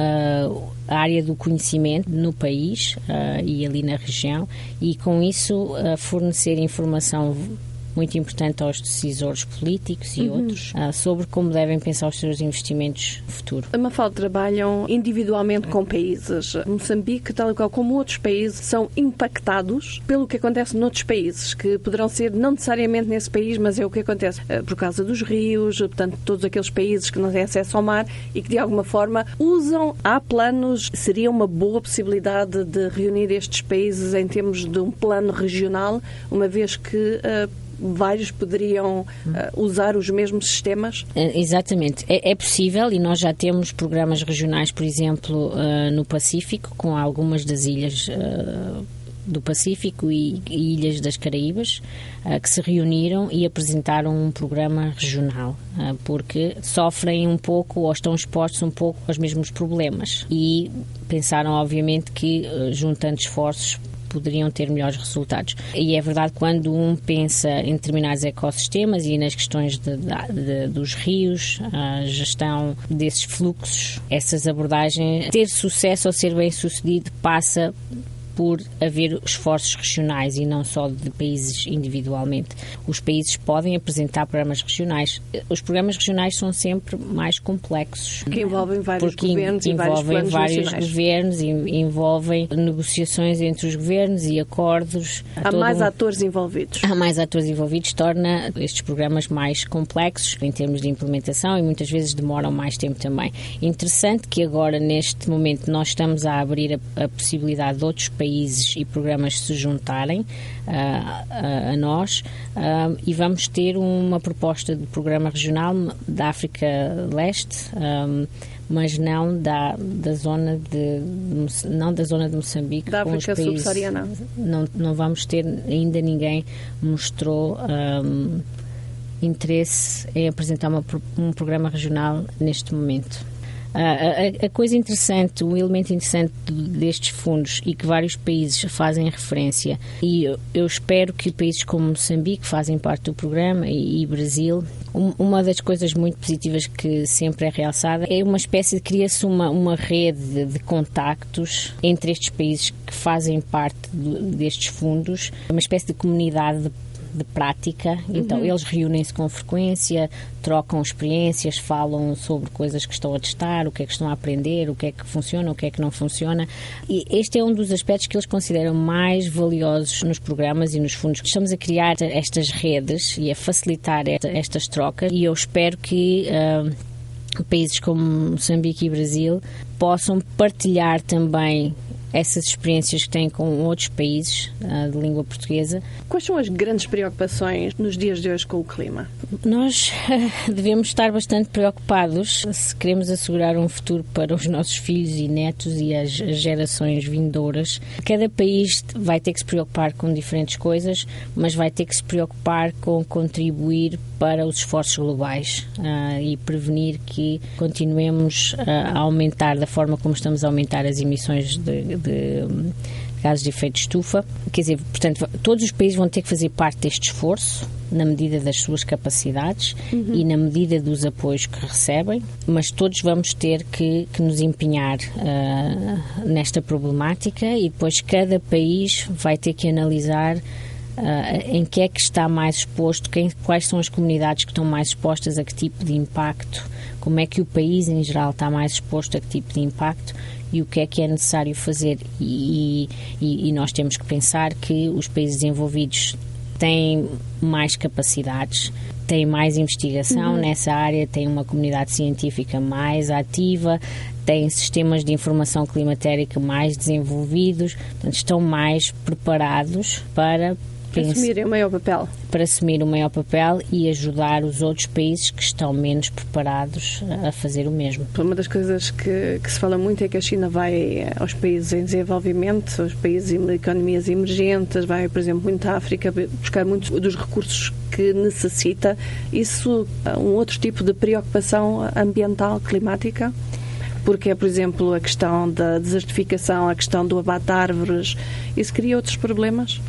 Speaker 11: uh, a área do conhecimento no país uh, e ali na região e com isso uh, fornecer informação muito importante aos decisores políticos e uhum. outros uh, sobre como devem pensar os seus investimentos no futuro.
Speaker 12: A Mafalda trabalham individualmente com países. Moçambique, tal e qual como outros países, são impactados pelo que acontece noutros países, que poderão ser não necessariamente nesse país, mas é o que acontece uh, por causa dos rios, portanto, todos aqueles países que não têm acesso ao mar e que de alguma forma usam, há planos, seria uma boa possibilidade de reunir estes países em termos de um plano regional, uma vez que uh, vários poderiam uh, usar os mesmos sistemas?
Speaker 11: Exatamente. É, é possível e nós já temos programas regionais, por exemplo, uh, no Pacífico, com algumas das ilhas uh, do Pacífico e, e ilhas das Caraíbas, uh, que se reuniram e apresentaram um programa regional, uh, porque sofrem um pouco ou estão expostos um pouco aos mesmos problemas e pensaram, obviamente, que uh, juntando esforços poderiam ter melhores resultados. E é verdade, quando um pensa em determinados ecossistemas e nas questões de, de, de, dos rios, a gestão desses fluxos, essas abordagens, ter sucesso ou ser bem sucedido passa por haver esforços regionais e não só de países individualmente. Os países podem apresentar programas regionais. Os programas regionais são sempre mais complexos.
Speaker 12: Que envolvem vários
Speaker 11: porque
Speaker 12: governos e vários planos
Speaker 11: vários
Speaker 12: nacionais.
Speaker 11: governos, envolvem negociações entre os governos e acordos.
Speaker 12: Há mais um... atores envolvidos.
Speaker 11: Há mais atores envolvidos, torna estes programas mais complexos em termos de implementação e muitas vezes demoram mais tempo também. Interessante que agora, neste momento, nós estamos a abrir a, a possibilidade de outros países e programas se juntarem uh, a, a nós uh, e vamos ter uma proposta de programa regional da África Leste, um, mas não da, da zona de não da zona de Moçambique,
Speaker 12: da
Speaker 11: com
Speaker 12: África
Speaker 11: os países,
Speaker 12: subsaariana.
Speaker 11: Não, não vamos ter, ainda ninguém mostrou um, interesse em apresentar uma, um programa regional neste momento. A, a, a coisa interessante, o elemento interessante destes fundos e que vários países fazem referência, e eu, eu espero que países como Moçambique fazem parte do programa e, e Brasil, um, uma das coisas muito positivas que sempre é realçada é uma espécie de cria-se uma, uma rede de, de contactos entre estes países que fazem parte do, destes fundos, uma espécie de comunidade de de prática, então uhum. eles reúnem-se com frequência, trocam experiências, falam sobre coisas que estão a testar, o que é que estão a aprender, o que é que funciona, o que é que não funciona, e este é um dos aspectos que eles consideram mais valiosos nos programas e nos fundos. Estamos a criar estas redes e a facilitar esta, estas trocas e eu espero que uh, países como Moçambique e Brasil possam partilhar também essas experiências que têm com outros países uh, de língua portuguesa.
Speaker 12: Quais são as grandes preocupações nos dias de hoje com o clima?
Speaker 11: Nós uh, devemos estar bastante preocupados se queremos assegurar um futuro para os nossos filhos e netos e as, as gerações vindouras. Cada país vai ter que se preocupar com diferentes coisas, mas vai ter que se preocupar com contribuir para os esforços globais uh, e prevenir que continuemos uh, a aumentar da forma como estamos a aumentar as emissões de, de um, gases de efeito de estufa. Quer dizer, portanto, todos os países vão ter que fazer parte deste esforço na medida das suas capacidades uhum. e na medida dos apoios que recebem, mas todos vamos ter que, que nos empenhar uh, nesta problemática e depois cada país vai ter que analisar Uh, em que é que está mais exposto, quem, quais são as comunidades que estão mais expostas a que tipo de impacto, como é que o país em geral está mais exposto a que tipo de impacto e o que é que é necessário fazer. E, e, e nós temos que pensar que os países desenvolvidos têm mais capacidades, têm mais investigação uhum. nessa área, têm uma comunidade científica mais ativa, têm sistemas de informação climatérica mais desenvolvidos, portanto, estão mais preparados para
Speaker 12: assumir o maior papel.
Speaker 11: Para assumir o maior papel e ajudar os outros países que estão menos preparados a fazer o mesmo.
Speaker 12: Uma das coisas que, que se fala muito é que a China vai aos países em desenvolvimento, aos países em economias emergentes, vai, por exemplo, muito à África buscar muitos dos recursos que necessita. Isso é um outro tipo de preocupação ambiental, climática? Porque é, por exemplo, a questão da desertificação, a questão do abate de árvores, isso cria outros problemas?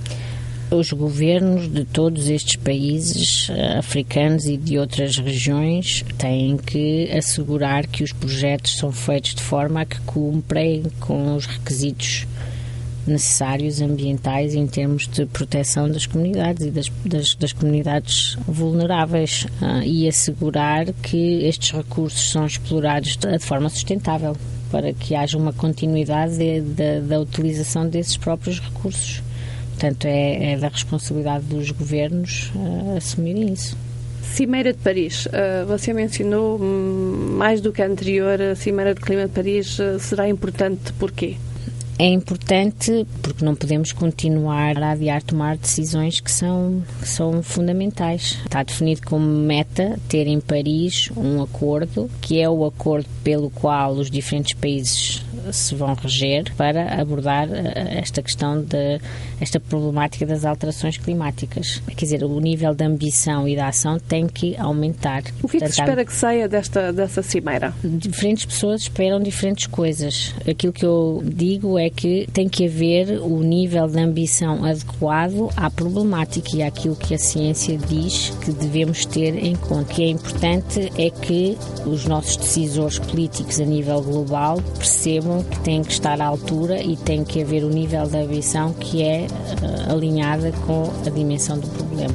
Speaker 11: Os governos de todos estes países uh, africanos e de outras regiões têm que assegurar que os projetos são feitos de forma a que cumprem com os requisitos necessários ambientais em termos de proteção das comunidades e das, das, das comunidades vulneráveis uh, e assegurar que estes recursos são explorados de, de forma sustentável para que haja uma continuidade de, de, da utilização desses próprios recursos. Portanto, é, é da responsabilidade dos governos uh, assumirem isso.
Speaker 12: Cimeira de Paris. Uh, você mencionou, mais do que a anterior, a Cimeira de Clima de Paris uh, será importante porquê?
Speaker 11: É importante porque não podemos continuar a adiar tomar decisões que são, que são fundamentais. Está definido como meta ter em Paris um acordo, que é o acordo pelo qual os diferentes países se vão reger para abordar esta questão de esta problemática das alterações climáticas. Quer dizer, o nível de ambição e de ação tem que aumentar.
Speaker 12: O que é que se espera que saia desta, dessa cimeira?
Speaker 11: Diferentes pessoas esperam diferentes coisas. Aquilo que eu digo é que tem que haver o nível de ambição adequado à problemática e àquilo que a ciência diz que devemos ter em conta. O que é importante é que os nossos decisores políticos a nível global percebam que têm que estar à altura e tem que haver o nível de ambição que é uh, alinhada com a dimensão do problema.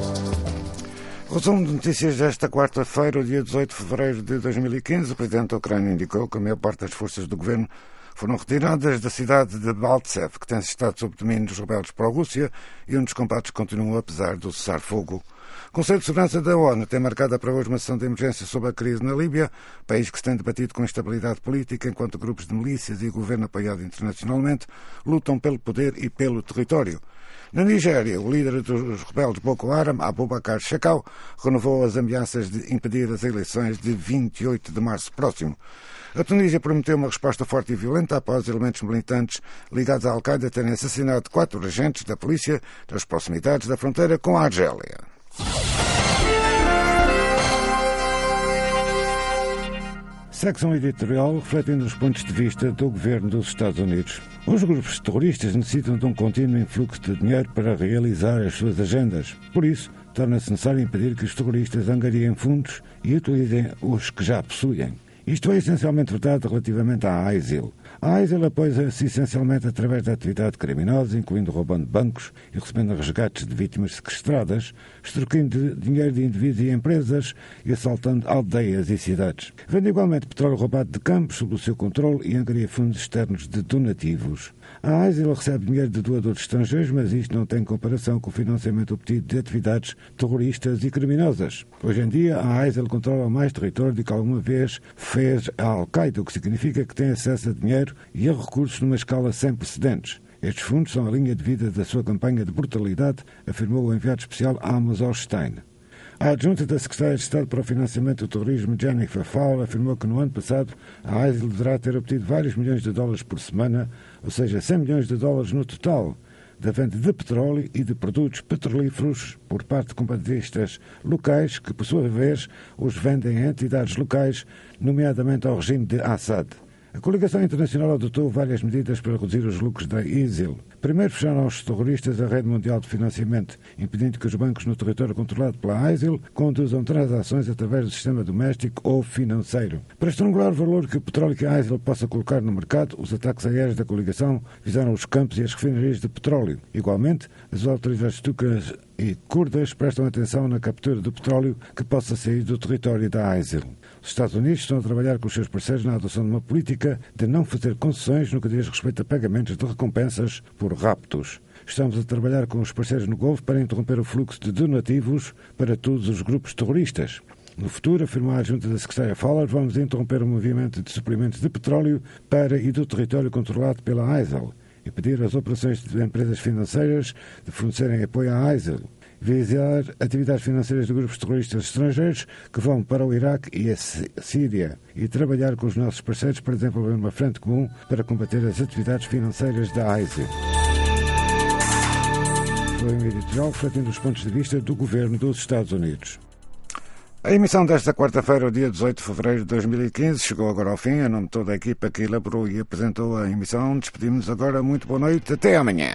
Speaker 25: Resumo de notícias desta quarta-feira, dia dezoito de fevereiro de dois mil e quinze. O presidente da Ucrânia indicou que a maior parte das forças do governo foram retiradas da cidade de Baltsev, que tem estado sob domínio dos rebeldes pró-Rússia e onde os combates continuam apesar do cessar-fogo. O Conselho de Segurança da ONU tem marcado para hoje uma sessão de emergência sobre a crise na Líbia, país que se tem debatido com instabilidade política enquanto grupos de milícias e o governo apoiado internacionalmente lutam pelo poder e pelo território. Na Nigéria, o líder dos rebeldes Boko Haram, Abubakar Shekau, renovou as ameaças de impedir as eleições de vinte e oito de março próximo. A Tunísia prometeu uma resposta forte e violenta após elementos militantes ligados à Al-Qaeda terem assassinado quatro agentes da polícia das proximidades da fronteira com a Argélia. Secção editorial refletindo os pontos de vista do governo dos Estados Unidos. Os grupos terroristas necessitam de um contínuo influxo de dinheiro para realizar as suas agendas. Por isso, torna-se necessário impedir que os terroristas angariem fundos e utilizem os que já possuem. Isto é essencialmente verdade relativamente à ISIL. A ISIL apoia-se essencialmente através da atividade criminosa, incluindo roubando bancos e recebendo resgates de vítimas sequestradas, extorquindo dinheiro de indivíduos e empresas e assaltando aldeias e cidades. Vende igualmente petróleo roubado de campos sob o seu controle e angaria fundos externos de donativos. A AISIL recebe dinheiro de doadores estrangeiros, mas isto não tem comparação com o financiamento obtido de atividades terroristas e criminosas. Hoje em dia, a AISIL controla mais território do que alguma vez fez a Al-Qaeda, o que significa que tem acesso a dinheiro e a recursos numa escala sem precedentes. Estes fundos são a linha de vida da sua campanha de brutalidade, afirmou o enviado especial Amos Hochstein. A adjunta da Secretária de Estado para o Financiamento do Terrorismo, Jennifer Fowler, afirmou que no ano passado a AISIL deverá ter obtido vários milhões de dólares por semana, ou seja, cem milhões de dólares no total, da venda de petróleo e de produtos petrolíferos por parte de combatistas locais que, por sua vez, os vendem a entidades locais, nomeadamente ao regime de Assad. A coligação internacional adotou várias medidas para reduzir os lucros da AISIL. Primeiro, fecharam aos terroristas a rede mundial de financiamento, impedindo que os bancos no território controlado pela AISIL conduzam transações através do sistema doméstico ou financeiro. Para estrangular o valor que o petróleo que a AISIL possa colocar no mercado, os ataques aéreos da coligação visaram os campos e as refinarias de petróleo. Igualmente, as autoridades turcas e curdas prestam atenção na captura do petróleo que possa sair do território da AISIL. Os Estados Unidos estão a trabalhar com os seus parceiros na adoção de uma política de não fazer concessões no que diz respeito a pagamentos de recompensas por raptos. Estamos a trabalhar com os parceiros no Golfo para interromper o fluxo de donativos para todos os grupos terroristas. No futuro, afirmou a adjunta da secretária Fowler, vamos interromper o movimento de suprimentos de petróleo para e do território controlado pela AISIL e pedir às operações de empresas financeiras de fornecerem apoio à AISIL. Vigiar atividades financeiras de grupos terroristas estrangeiros que vão para o Iraque e a Síria e trabalhar com os nossos parceiros para desenvolver uma frente comum para combater as atividades financeiras da AISIL. Foi um editorial refletindo os pontos de vista do governo dos Estados Unidos. A emissão desta quarta-feira, o dia dezoito de fevereiro de dois mil e quinze, chegou agora ao fim. Em nome de toda a equipa que elaborou e apresentou a emissão, despedimos-nos agora. Muito boa noite. Até amanhã.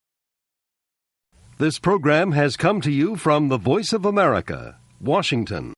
Speaker 13: This program has come to you from the Voice of America, Washington.